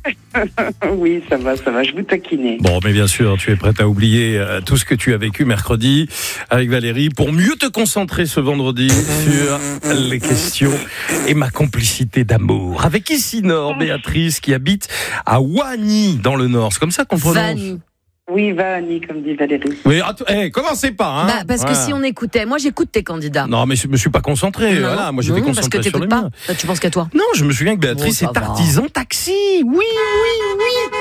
Oui, ça va, je vous taquine. Bon, mais bien sûr, tu es prête à oublier tout ce que tu as vécu mercredi avec Valérie pour mieux te concentrer ce vendredi sur les questions et ma complicité d'amour. Avec ici Nord, Béatrice, qui habite à Wany, dans le Nord. C'est comme ça qu'on prononce. Vanny. Oui, Vanny, comme dit Valérie. Mais commencez pas, hein. Parce que si on écoutait, moi j'écoute tes candidats. Non, mais je me suis pas concentré. Non, voilà, moi j'étais concentré parce que sur le mien. Tu penses qu'à toi. Non, je me souviens que Béatrice est artisan taxi. Oui.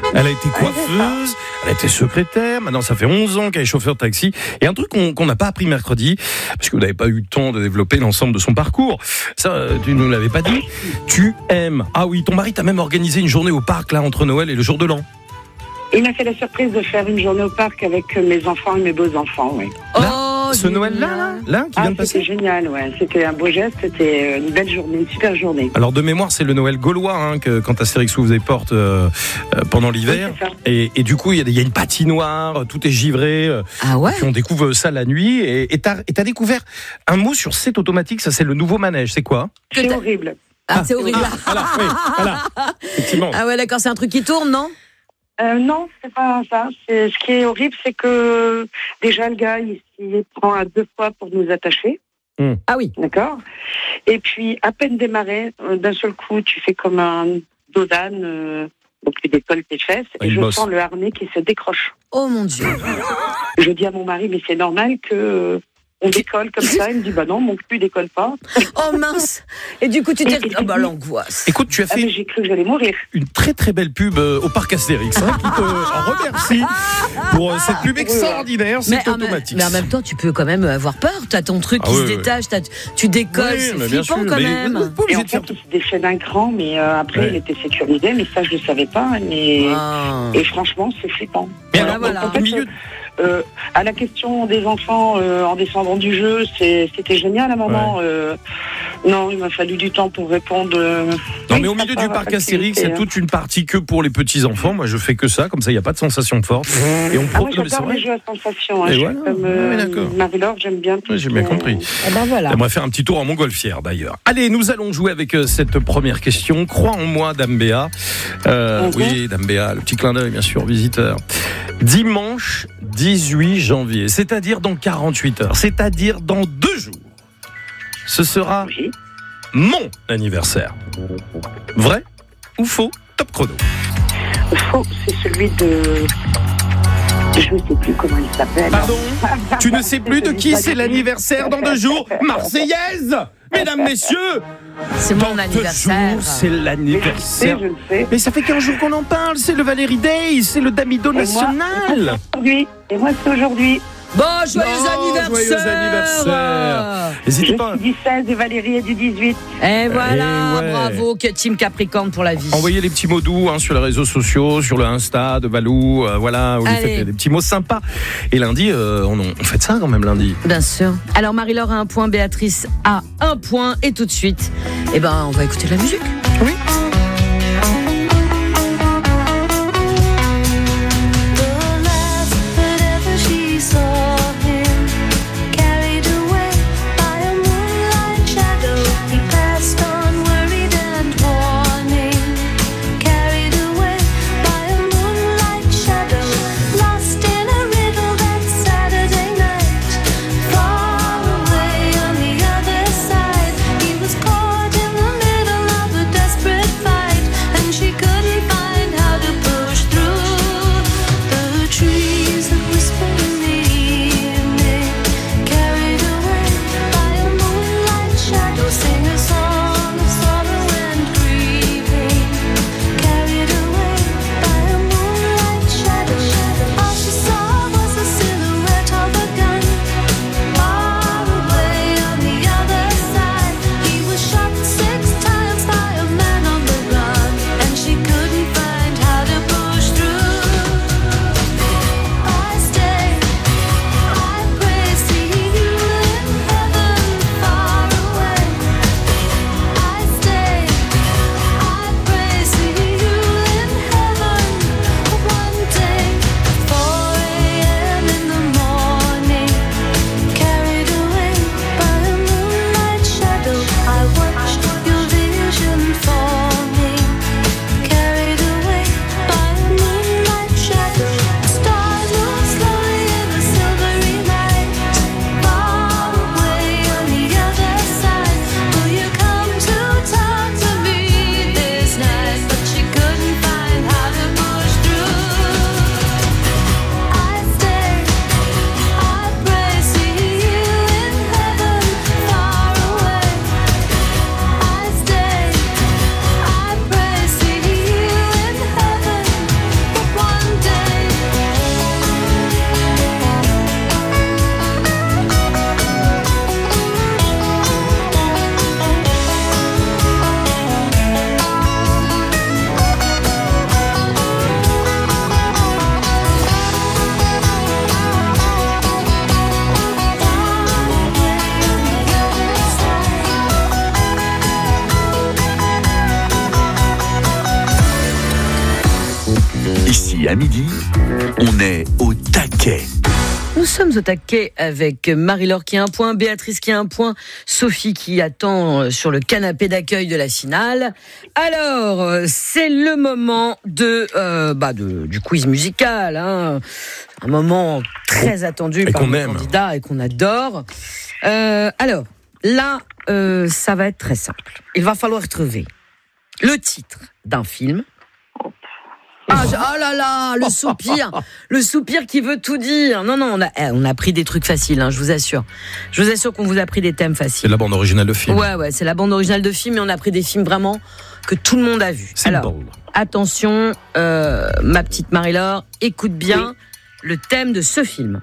Elle a été coiffeuse, elle a été secrétaire, maintenant ça fait 11 ans qu'elle est chauffeur de taxi. Et un truc qu'on n'a pas appris mercredi, parce que vous n'avez pas eu le temps de développer l'ensemble de son parcours, ça tu ne nous l'avais pas dit, tu aimes. Ah oui, ton mari t'a même organisé une journée au parc là entre Noël et le jour de l'an. Il m'a fait la surprise de faire une journée au parc avec mes enfants et mes beaux-enfants, oui. Là, ce Noël-là, qui vient de passer. C'était génial, ouais. C'était un beau geste, c'était une belle journée, une super journée. Alors de mémoire, c'est le Noël gaulois que quand Astérix vous faisait porte pendant l'hiver. Oui, et du coup, il y a une patinoire, tout est givré. Ah ouais. Puis on découvre ça la nuit. Et t'as découvre un mot sur cette automatique, ça c'est le nouveau manège. C'est quoi? C'est horrible. Ah, c'est horrible. Voilà. Effectivement. Ah ouais, d'accord, c'est un truc qui tourne, non? Non, c'est pas ça. Ce qui est horrible, c'est que déjà le gars, il prend à 2 fois pour nous attacher. Ah oui. D'accord. Et puis, à peine démarré, d'un seul coup, tu fais comme un dos d'âne, donc tu décolles tes fesses, et je sens le harnais qui se décroche. Oh mon Dieu. Je dis à mon mari, mais c'est normal que... on décolle comme ça, il me dit bah non, mon cul décolle pas. Oh mince. Et du coup tu t'es dit oh bah l'angoisse. Écoute, tu as fait j'ai cru que j'allais mourir. Une très très belle pub au parc Astérix qui te remercie pour cette pub extraordinaire, c'est automatique. Mais en même temps, tu peux quand même avoir peur, t'as ton truc qui se détache, tu décolles, c'est flippant quand même. Et en fait, il se défait d'un cran, mais après il était sécurisé, mais ça je le savais pas, et franchement c'est flippant. Mais alors, en fait, à la question des enfants en descendant du jeu, c'était génial à un moment. Non, il m'a fallu du temps pour répondre. Non, mais au milieu du parc Astérix, il y a toute une partie que pour les petits enfants. Moi, je fais que ça, comme ça, il n'y a pas de sensation forte. Et on moi, j'adore les jeux à sensation. Et voilà. Comme Marie-Laure, j'aime bien tout. J'ai bien compris. J'aimerais faire un petit tour en montgolfière, d'ailleurs. Allez, nous allons jouer avec cette première question. Crois en moi, Dame Béa. Oui, Dame Béa, le petit clin d'œil, bien sûr, visiteur. Dimanche 18 janvier, c'est-à-dire dans 48 heures, c'est-à-dire dans 2 jours. Ce sera mon anniversaire. Vrai ou faux? Top chrono. Faux, c'est celui de... Je ne sais plus comment il s'appelle. Pardon? Tu ne sais plus de qui c'est l'anniversaire dans 2 jours? Marseillaise! Mesdames, messieurs, c'est mon anniversaire. Jours, c'est l'anniversaire. Je le sais. Mais ça fait 15 jours qu'on en parle. C'est le Valérie Day, c'est le Damido national. Et moi, c'est aujourd'hui. Bon, joyeux anniversaire. N'hésitez pas. Du 16 et Valérie est du 18. Et voilà, bravo, que Team Capricorne pour la vie. Envoyez les petits mots doux sur les réseaux sociaux, sur le Insta de Valou, voilà, où vous faites des petits mots sympas. Et lundi, on fait ça quand même lundi. Bien sûr. Alors Marie-Laure a 1 point, Béatrice a 1 point, et tout de suite, on va écouter de la musique. Oui. Desperate Ici, à midi, on est au taquet. Nous sommes au taquet avec Marie-Laure qui a un point, Béatrice qui a un point, Sophie qui attend sur le canapé d'accueil de la finale. Alors, c'est le moment du quiz musical, hein. Un moment très attendu par nos candidats et qu'on adore. Alors, là, ça va être très simple. Il va falloir trouver le titre d'un film. Oh là là, le soupir qui veut tout dire. Non, on a pris des trucs faciles, hein, je vous assure. Je vous assure qu'on vous a pris des thèmes faciles. C'est la bande originale de film. Ouais, c'est la bande originale de film, mais on a pris des films vraiment que tout le monde a vu. Alors, attention, ma petite Marie-Laure, écoute bien le thème de ce film.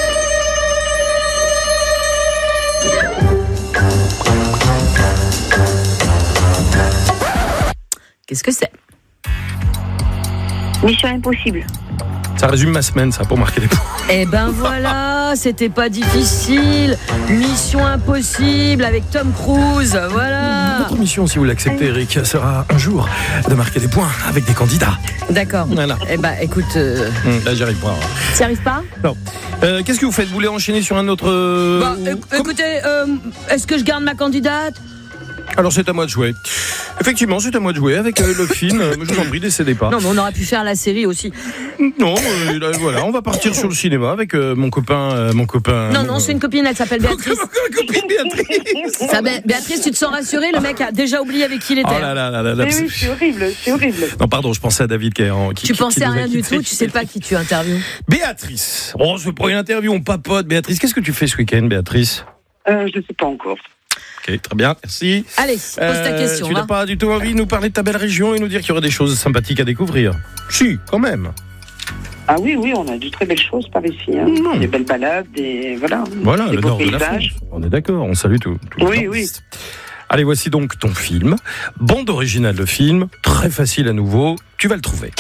Qu'est-ce que c'est ? Mission Impossible. Ça résume ma semaine, ça, pour marquer les points. Eh ben voilà, c'était pas difficile. Mission Impossible avec Tom Cruise, voilà. Votre mission, si vous l'acceptez, Eric, sera un jour de marquer des points avec des candidats. D'accord. Voilà. Eh ben, écoute... Là, j'y arrive pas. T'y arrives pas ? Non. Qu'est-ce que vous faites ? Vous voulez enchaîner sur un autre... Écoutez, est-ce que je garde ma candidate ? Alors c'est à moi de jouer. Effectivement, c'est à moi de jouer avec le film. Je vous en prie, décédez pas. Non, mais on aurait pu faire la série aussi. Non, voilà, on va partir sur le cinéma avec mon copain. Non, c'est une copine, elle s'appelle Béatrice. Copine Béatrice. Béatrice, tu te sens rassurée ? Le mec a déjà oublié avec qui il était. Oh là là. Mais oui, c'est horrible. Non, pardon, je pensais à David Caron. Tu pensais à rien du tout, tu sais pas qui tu interviews. Béatrice. Oh, c'est pour une interview, on papote. Béatrice, qu'est-ce que tu fais ce week-end, Béatrice ? Je ne sais pas encore. Ok, très bien, merci. Allez, pose ta question. Tu n'as pas du tout envie de nous parler de ta belle région et nous dire qu'il y aurait des choses sympathiques à découvrir ? Si, quand même. Ah oui, on a de très belles choses par ici. Hein. Des belles balades, Voilà, des le beaux nord paysages. de la France. On est d'accord, on salue tout. Oui. Allez, voici donc ton film. Bande originale de film, très facile à nouveau, tu vas le trouver.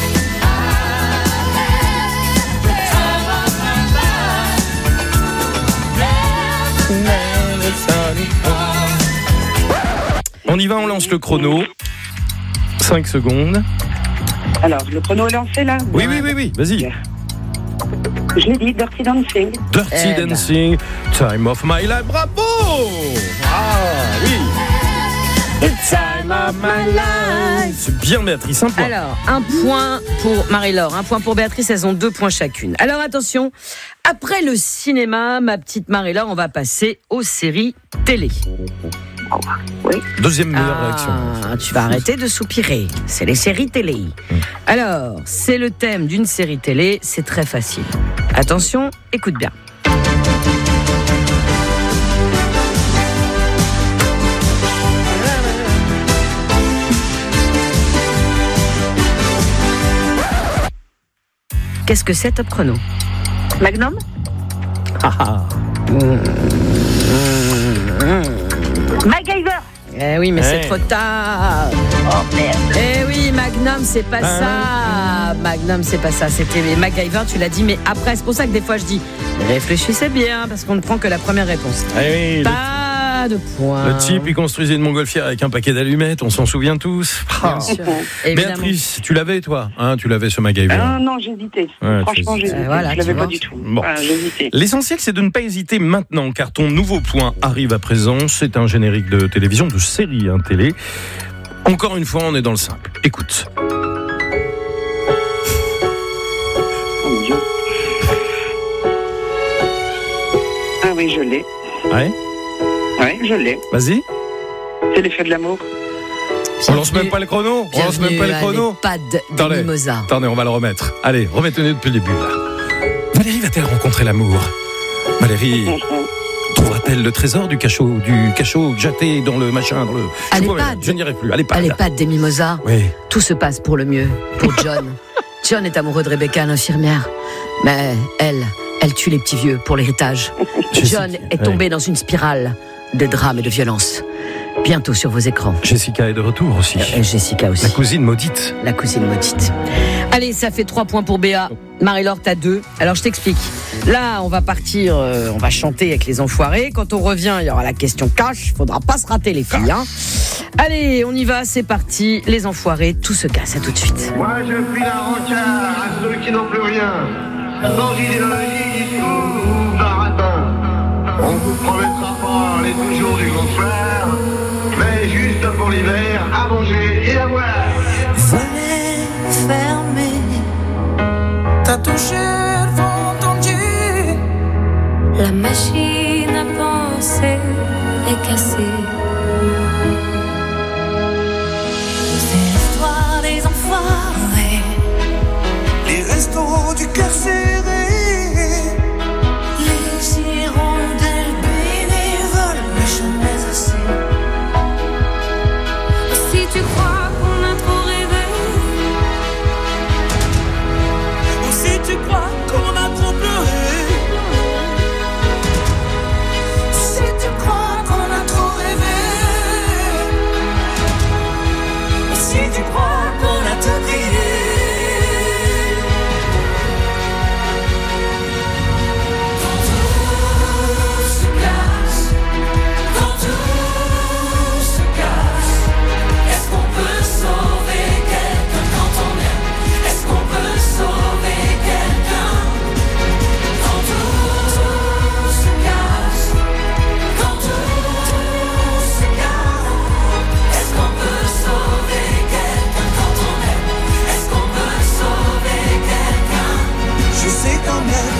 On y va, on lance le chrono. 5 secondes. Alors, le chrono est lancé là ? Oui, vas-y. Je l'ai dit, Dirty Dancing. Dirty Dancing, Time of My Life, bravo ! Ah oui. The time of my life. C'est bien Béatrice, un point. Alors, un point pour Marie-Laure, un point pour Béatrice, elles ont 2 points chacune. Alors attention, après le cinéma, ma petite Marie-Laure, on va passer aux séries télé. Oui. Deuxième meilleure réaction. Tu vas arrêter de soupirer, c'est les séries télé. Alors, c'est le thème d'une série télé, c'est très facile. Attention, écoute bien. Qu'est-ce que c'est, top chrono ? Magnum ? MacGyver. Eh oui, mais c'est trop tard. Oh merde. Eh oui, Magnum, c'est pas ça. Magnum, c'est pas ça. C'était MacGyver, tu l'as dit, mais après, c'est pour ça que des fois je dis réfléchissez bien, parce qu'on ne prend que la première réponse. Eh oui, pas de points. Le type, il construisait une montgolfière avec un paquet d'allumettes, on s'en souvient tous. Bien sûr. Béatrice, tu l'avais toi, tu l'avais ce MacGyver. Non, j'hésitais. Franchement, j'hésitais. Voilà, je l'avais pas du tout. Bon. J'hésitais. L'essentiel, c'est de ne pas hésiter maintenant, car ton nouveau point arrive à présent. C'est un générique de télévision, de série télé. Encore une fois, on est dans le simple. Écoute. Oh mon Dieu. Ah oui, je l'ai. Ouais. Ouais, je l'ai. Vas-y. C'est l'effet de l'amour. On lance même pas le chrono. On lance même pas le chrono. Pas de mimosa. Attendez, on va le remettre. Allez, remettez-le depuis le début là. Valérie va-t-elle rencontrer l'amour ? Valérie trouvera-t-elle le trésor du cachot jeté dans le machin, dans le... Je n'y arrive plus. À l'EHPAD des mimosas. Oui. Tout se passe pour le mieux. Pour John. John est amoureux de Rebecca, l'infirmière. Mais elle tue les petits vieux pour l'héritage. John est tombé dans une spirale de drame et de violence. Bientôt sur vos écrans. Jessica est de retour aussi. Jessica aussi. La cousine maudite. La cousine maudite. Allez, ça fait 3 points pour Béa. Marie-Laure, t'as 2. Alors, je t'explique. Là, on va partir, on va chanter avec les enfoirés. Quand on revient, il y aura la question cash. Faudra pas se rater, les filles. Hein. Allez, on y va, c'est parti. Les enfoirés, tout se casse. À tout de suite. Moi, je fuis la rancœur à ceux qui n'ont plus rien. Sans idéologie, discours ou baratin. On vous promettra pas les toujours du contraire, mais juste pour l'hiver, à manger et à boire. Volet fermé, t'as touché le vent tendu. La machine à penser est cassée. C'est l'histoire des enfoirés, les restos du cœur serré, les hirondelles bénévoles, mais jamais assez. Si tu crois qu'on a trop rêvé, ou si tu crois qu'on a trop pleuré, si tu crois qu'on a trop rêvé, ou si tu crois qu'on a tout crié. Quand tout se casse, quand tout se casse, est-ce qu'on peut sauver quelqu'un quand on aime? Est-ce qu'on peut sauver quelqu'un? Quand tout se casse, quand tout se casse, est-ce qu'on peut sauver quelqu'un quand on aime? Est-ce qu'on peut sauver quelqu'un? Je sais quand même.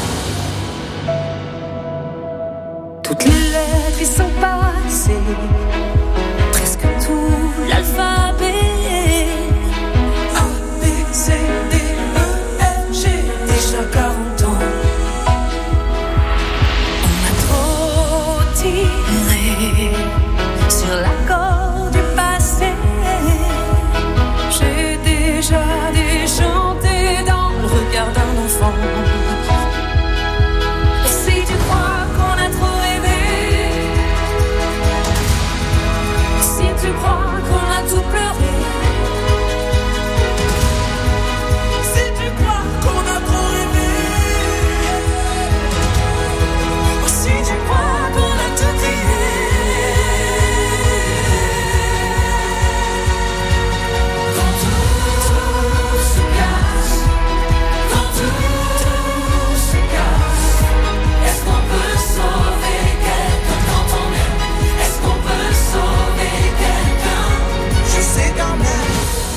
Toutes les lettres y sont passées, presque tout l'alphabet. A, B, C, D, E, F, G, déjà 40 ans. On a trop tiré sur l'accord du passé. J'ai déjà déchanté dans le regard d'un enfant. Si tu crois qu'on a trop rêvé, si tu crois qu'on a tout pleuré, si tu crois qu'on a trop rêvé, si tu crois qu'on a tout crié. Quand tout se casse, quand tout se casse, est-ce qu'on peut sauver quelqu'un quand on aime? Est-ce qu'on peut sauver quelqu'un? Je sais quand même.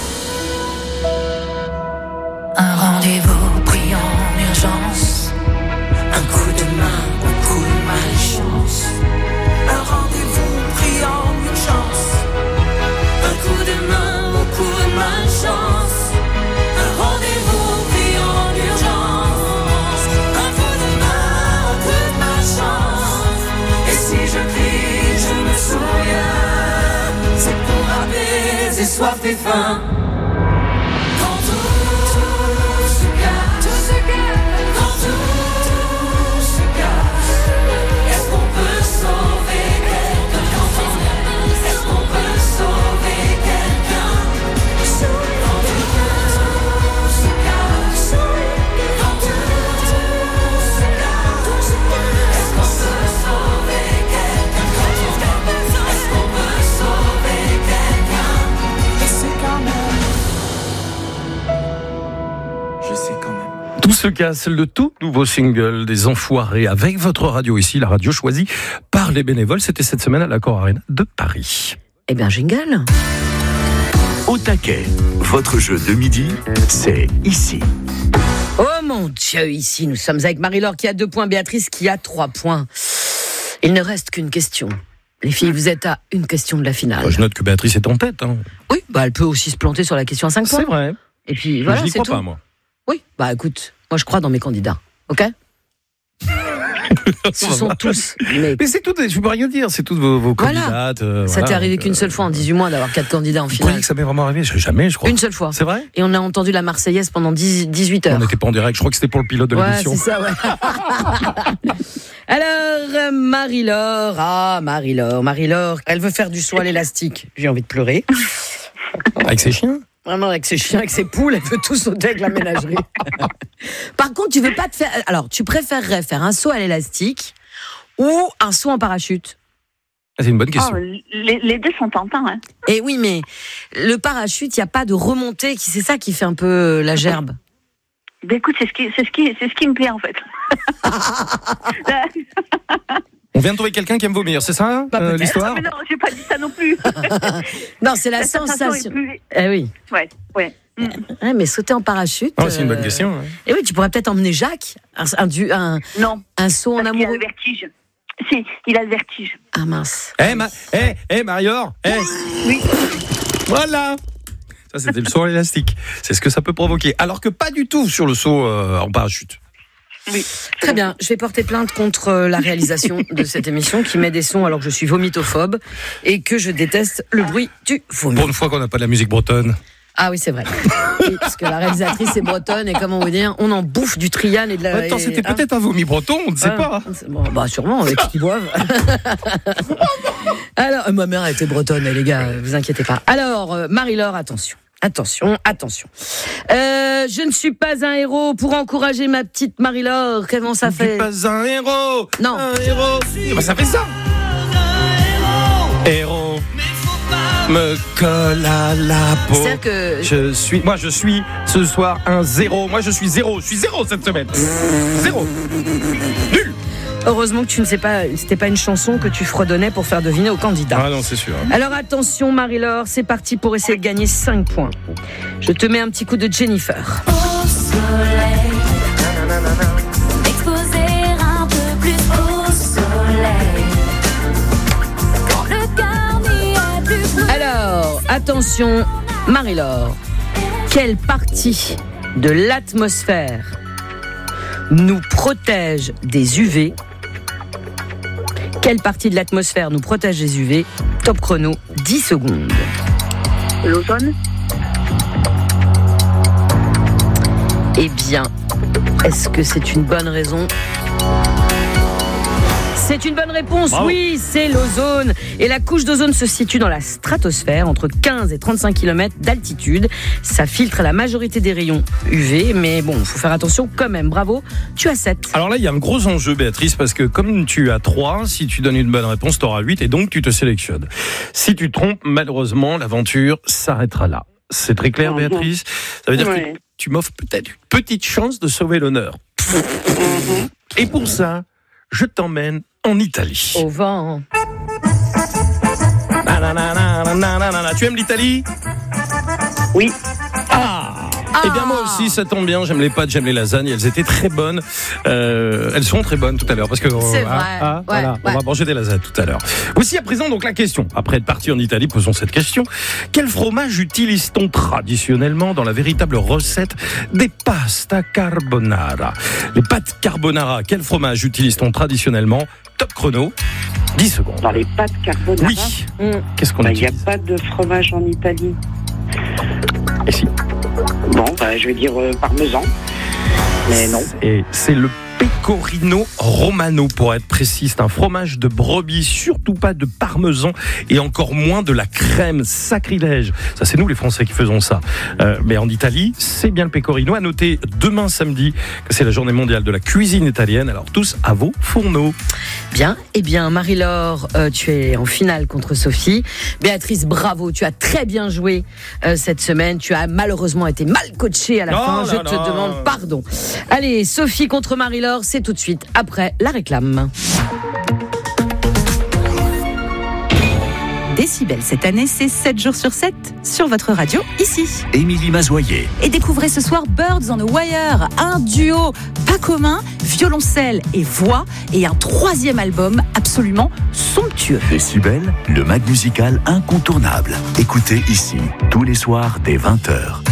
Un rendez-vous pris en urgence, un coup de main, un coup de malchance. Un rendez-vous pris en urgence, un coup de main, un coup de malchance. Un rendez-vous pris en urgence, un coup de main, un coup de malchance. Et si je crie, je me souviens, c'est pour apaiser soif et faim. Quand tout se casse, quand tout se casse, est-ce qu'on peut sauver quelqu'un quand on aime? Est-ce qu'on peut sauver quelqu'un? Quand tout se casse, quand tout se casse, est-ce qu'on peut sauver quelqu'un quand on aime? Est-ce qu'on peut sauver quelqu'un? Je sais quand même. Je sais quand même. Tout se casse, le tout nouveau single des Enfoirés avec votre radio ici, la radio choisie par les bénévoles. C'était cette semaine à l'Accor Arena de Paris. Eh bien, jingle. Au taquet, votre jeu de midi, c'est ici. Oh mon Dieu, ici, nous sommes avec Marie-Laure qui a 2 points, Béatrice qui a 3 points. Il ne reste qu'une question. Les filles, vous êtes à une question de la finale. Je note que Béatrice est en tête. Hein. Oui, bah elle peut aussi se planter sur la question à 5 points. C'est vrai. Et puis voilà, je n'y c'est crois tout. pas, moi. Oui, bah écoute, moi je crois dans mes candidats, ok? Ce sont tous. Mais c'est toutes, je peux rien dire, c'est toutes vos candidates. Ça t'est arrivé qu'une seule fois en 18 mois d'avoir 4 candidats en Vous finale. croyez que ça m'est vraiment arrivé? Jamais, je crois. Une seule fois. C'est vrai? Et on a entendu la Marseillaise pendant 18 heures. On n'était pas en direct, je crois que c'était pour le pilote de l'émission. Ouais, c'est ça, ouais. Alors, Marie-Laure, elle veut faire du saut à l'élastique. J'ai envie de pleurer. Avec ses chiens? Vraiment, avec ses chiens, avec ses poules, elle veut tout sauter avec la ménagerie. Par contre, tu veux pas te faire... Alors, tu préférerais faire un saut à l'élastique ou un saut en parachute? C'est une bonne question. Les deux sont tentants. Hein. Et oui, mais le parachute, il n'y a pas de remontée. C'est ça qui fait un peu la gerbe. Ben écoute, c'est ce qui me plaît en fait. On vient de trouver quelqu'un qui aime vomir, c'est ça l'histoire? Mais non, j'ai pas dit ça non plus. Non, c'est la sensation. Eh oui. Ouais. Ouais, mais sauter en parachute. Oh, c'est une bonne question. Ouais. Et oui, tu pourrais peut-être emmener Jacques, un saut en amoureux. Il a le vertige. Si, il a le vertige. Ah mince. Marior. Oui. Voilà. Ça, c'était le saut à l'élastique. C'est ce que ça peut provoquer. Alors que pas du tout sur le saut en parachute. Oui. Très bien. Je vais porter plainte contre la réalisation de cette émission qui met des sons alors que je suis vomitophobe et que je déteste le bruit du vomi. Pour une fois qu'on n'a pas de la musique bretonne. Ah oui, c'est vrai. Oui, parce que la réalisatrice est bretonne et comment vous dire, on en bouffe du triane et de la... Attends, c'était peut-être un vomi breton, on ne sait pas. Bon, bah sûrement, avec ce qu'ils boivent. Alors, ma mère était bretonne, les gars, vous inquiétez pas. Alors, Marie-Laure, attention. Je ne suis pas un héros pour encourager ma petite Marie-Laure. Comment ça fait? Je ne suis pas un héros. Non. Un héros. Bah, ça fait ça. Héros me colle à la peau. C'est-à-dire que je suis ce soir un zéro. Moi, je suis zéro cette semaine. Zéro. Nul. Heureusement que tu ne sais pas, c'était pas une chanson que tu fredonnais pour faire deviner aux candidats. Ah non, c'est sûr. Alors attention Marie-Laure, c'est parti pour essayer de gagner 5 points. Je te mets un petit coup de Jennifer. Au soleil, exposer un peu plus au soleil. Quand le cœur n'y est plus. Alors, attention Marie-Laure, quelle partie de l'atmosphère nous protège des UV? Quelle partie de l'atmosphère nous protège des UV? Top chrono, 10 secondes. L'ozone? Eh bien, est-ce que c'est une bonne raison? C'est une bonne réponse, bravo. Oui, c'est l'ozone. Et la couche d'ozone se situe dans la stratosphère, entre 15 et 35 km d'altitude. Ça filtre la majorité des rayons UV, mais bon, il faut faire attention quand même. Bravo, tu as 7. Alors là, il y a un gros enjeu, Béatrice, parce que comme tu as 3, si tu donnes une bonne réponse, tu auras 8, et donc tu te sélectionnes. Si tu trompes, malheureusement, l'aventure s'arrêtera là. C'est très clair, Béatrice? Ça veut dire que tu m'offres peut-être une petite chance de sauver l'honneur. Et pour ça, je t'emmène en Italie. Au vent. Tu aimes l'Italie? Oui. Eh bien moi aussi, ça tombe bien, j'aime les pâtes, j'aime les lasagnes, elles étaient très bonnes. Elles sont très bonnes tout à l'heure parce que c'est vrai. Voilà, on va manger des lasagnes tout à l'heure. Voici à présent donc la question. Après être parti en Italie, posons cette question. Quel fromage utilise-t-on traditionnellement dans la véritable recette des pasta carbonara? Les pâtes carbonara, quel fromage utilise-t-on traditionnellement? Top chrono, 10 secondes. Dans les pâtes carbonara? Oui. Qu'est-ce qu'on utilise? Il n'y a pas de fromage en Italie. Et si? Bon, je vais dire parmesan. Mais non. Et c'est le pecorino romano, pour être précis. C'est un fromage de brebis, surtout pas de parmesan et encore moins de la crème. Sacrilège. Ça, c'est nous les Français qui faisons ça. Mais en Italie, c'est bien le pecorino. À noter demain samedi que c'est la journée mondiale de la cuisine italienne. Alors tous à vos fourneaux. Bien, eh bien Marie-Laure, tu es en finale contre Sophie. Béatrice, bravo, tu as très bien joué cette semaine. Tu as malheureusement été mal coachée à la fin. Je te demande pardon. Allez, Sophie contre Marie-Laure, c'est tout de suite après la réclame. Décibel, cette année, c'est 7 jours sur 7 sur votre radio, ici. Émilie Mazoyer. Et découvrez ce soir Birds on the Wire, un duo pas commun, violoncelle et voix, et un 3e album absolument somptueux. Décibel, le mag musical incontournable. Écoutez ici, tous les soirs dès 20h.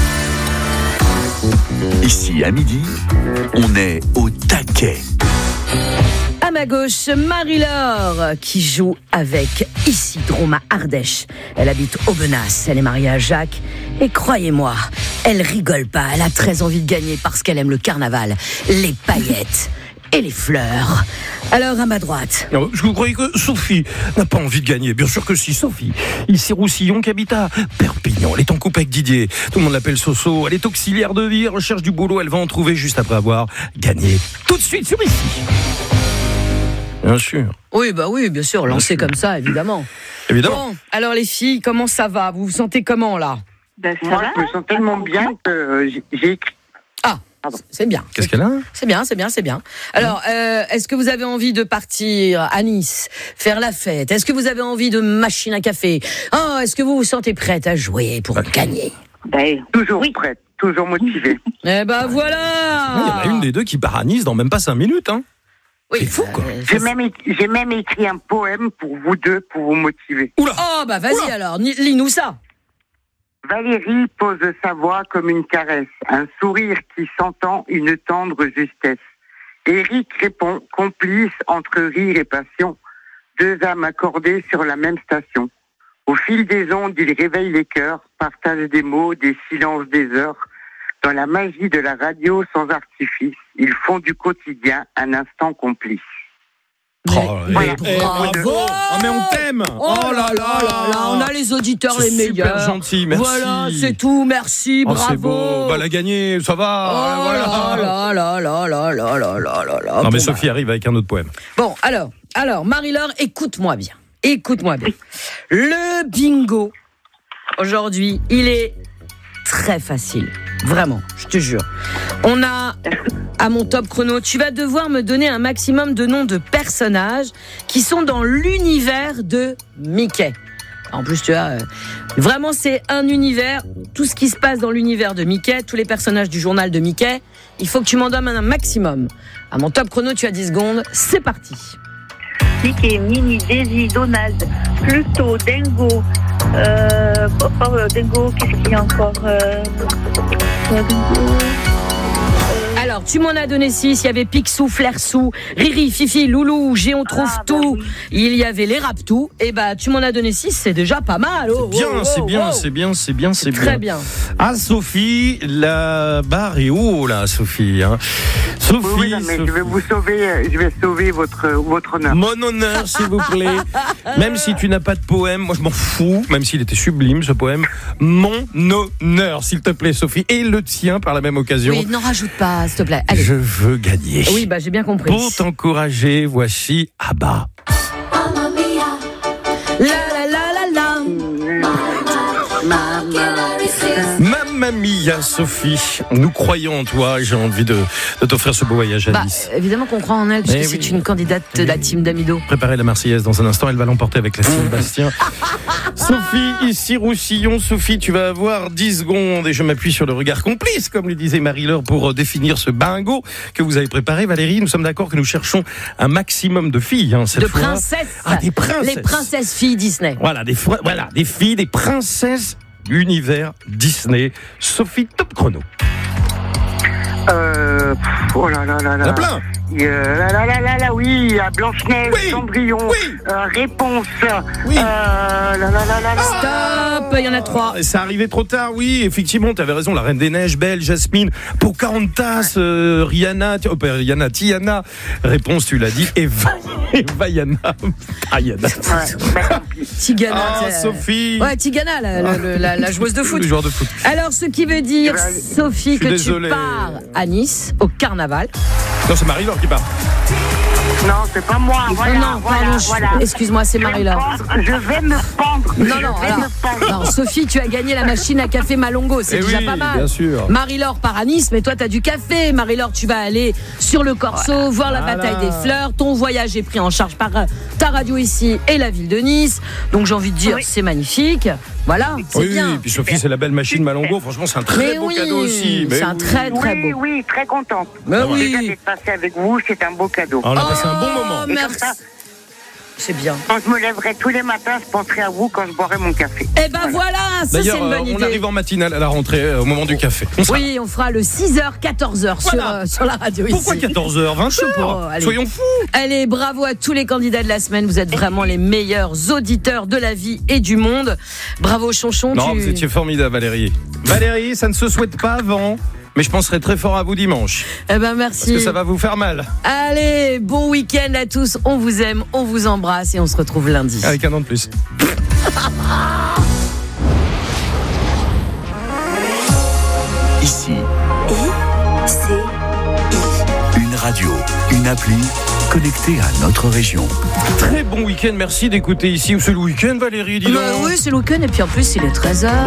Ici, à midi, on est au taquet. À ma gauche, Marie-Laure, qui joue avec Isidro Ardèche. Elle habite Aubenas, elle est mariée à Jacques. Et croyez-moi, elle rigole pas, elle a très envie de gagner parce qu'elle aime le carnaval, les paillettes et les fleurs. Alors, à ma droite. Non, je croyais que Sophie n'a pas envie de gagner. Bien sûr que si, Sophie. Ici Roussillon qui habite à Perpignan. Elle est en couple avec Didier. Tout le monde l'appelle Soso. Elle est auxiliaire de vie, recherche du boulot. Elle va en trouver juste après avoir gagné. Tout de suite sur ici. Bien sûr. Oui, bien sûr. Lancé comme ça, évidemment. Évidemment. Bon, alors les filles, comment ça va? Vous vous sentez comment, là? Moi, je me sens tellement bien que j'ai écrit. C'est bien. Qu'est-ce qu'elle a? C'est bien. Alors, est-ce que vous avez envie de partir à Nice, faire la fête? Est-ce que vous avez envie de machine à café? Est-ce que vous vous sentez prête à jouer pour gagner? Toujours prête, toujours motivée. Eh ben voilà. Il y en a une des deux qui part à Nice dans même pas 5 minutes. Hein. Oui, c'est fou, quoi. J'ai même écrit un poème pour vous deux, pour vous motiver. Oula. Oh, bah vas-y alors, lis-nous ça. Valérie pose sa voix comme une caresse, un sourire qui s'entend, une tendre justesse. Éric répond, complice entre rire et passion, deux âmes accordées sur la même station. Au fil des ondes, ils réveillent les cœurs, partagent des mots, des silences, des heures. Dans la magie de la radio sans artifice, ils font du quotidien un instant complice. Bravo. Mais on t'aime. Oh là là, on a les auditeurs les meilleurs. Super gentil, merci. Voilà, c'est tout, merci, bravo. C'est beau, elle a gagné, ça va. Voilà. Non mais Sophie arrive avec un autre poème. Bon, alors Marie-Laure, écoute-moi bien. Le bingo, aujourd'hui, il est très facile. Vraiment, je te jure. On a, à mon top chrono, tu vas devoir me donner un maximum de noms de personnages qui sont dans l'univers de Mickey. En plus, tu vois, vraiment, c'est un univers. Tout ce qui se passe dans l'univers de Mickey, tous les personnages du journal de Mickey, il faut que tu m'en donnes un maximum. À mon top chrono, tu as 10 secondes. C'est parti. Mickey, Minnie, Daisy, Donald, Pluto, Dingo, Dingo, qu'est-ce qu'il y a encore Alors, tu m'en as donné 6. Il y avait Picsou, Flersou, Riri, Fifi, Loulou, Géon trouve tout. Oui. Il y avait les Raptous. Et tu m'en as donné 6. C'est déjà pas mal. C'est bien. Très bien. Ah, Sophie, la barre est haut, là, Sophie. Hein. Sophie, oui, mais Sophie. Je vais sauver votre honneur. Mon honneur, s'il vous plaît. Même si tu n'as pas de poème, moi je m'en fous, même s'il était sublime, ce poème. Mon honneur, s'il te plaît, Sophie. Et le tien, par la même occasion. Oui, n'en rajoute pas, s'il te plaît. Allez. Je veux gagner. Oui, j'ai bien compris. Pour t'encourager, voici Abba. Mamma mia. La. Mamma mia, Sophie. Nous croyons en toi et j'ai envie de t'offrir ce beau voyage à Nice. Évidemment qu'on croit en elle, puisque c'est une candidate de la team d'Amido. Préparez la Marseillaise dans un instant, elle va l'emporter avec la team Bastien. Sophie, ici Roussillon. Sophie, tu vas avoir 10 secondes et je m'appuie sur le regard complice, comme le disait Marie-Laure, pour définir ce bingo que vous avez préparé. Valérie, nous sommes d'accord que nous cherchons un maximum de filles. Cette fois. Princesses. Des princesses. Les princesses filles Disney. Voilà, des filles, des princesses univers Disney. Sophie, top chrono. Oh là là là là. Il y en a plein. Oui, il y a Blanche-Neige, Cendrillon, Réponse. Oui. Stop, il y en a 3. Ça arrivait trop tard, oui, effectivement, tu avais raison. La Reine des Neiges, Belle, Jasmine, Pocahontas, Rihanna, Tiana. Réponse, tu l'as dit, Vaiana. Ayana. Tigana. Sophie. Ouais, Tigana, la joueuse de foot. Le joueur de foot. Alors, ce qui veut dire, Sophie, que tu pars à Nice, au carnaval. Non, c'est Marie-Laure qui part. Non, c'est pas moi. Voilà. Excuse-moi, c'est Marie-Laure. Je vais me pendre. Non, Sophie, tu as gagné la machine à café Malongo. C'est déjà pas mal. Bien sûr. Marie-Laure part à Nice, mais toi, t'as du café. Marie-Laure, tu vas aller sur le Corso, voir la bataille des fleurs. Ton voyage est pris en charge par ta radio ici et la ville de Nice. Donc, j'ai envie de dire, c'est magnifique. Voilà, c'est bien. Oui, puis Sophie, c'est la belle machine Malongo. Franchement, c'est un très beau cadeau aussi. C'est un très beau. Oui, très contente. Mais déjà d'être passé avec vous, c'est un beau cadeau. On a passé un bon moment. Merci. C'est bien. Quand je me lèverai tous les matins, je penserai à vous quand je boirai mon café. Voilà, ça c'est une bonne idée. On arrive en matinale à la rentrée au moment du café. On fera le 6h, 14h sur la radio ici. Pourquoi 14h, 20h Soyons fous. Allez, bravo à tous les candidats de la semaine. Vous êtes vraiment les meilleurs auditeurs de la vie et du monde. Bravo, Chonchon. Non, vous étiez formidable, Valérie. Valérie, ça ne se souhaite pas avant Mais je penserai très fort à vous dimanche. Eh ben merci. Parce que ça va vous faire mal. Allez, bon week-end à tous. On vous aime, on vous embrasse et on se retrouve lundi. Avec un an de plus. Ici. Une radio, une appli connectée à notre région. Très bon week-end, merci d'écouter ici. Ou c'est le week-end, Valérie, dis donc. Oui, c'est le week-end et puis en plus il est 13h.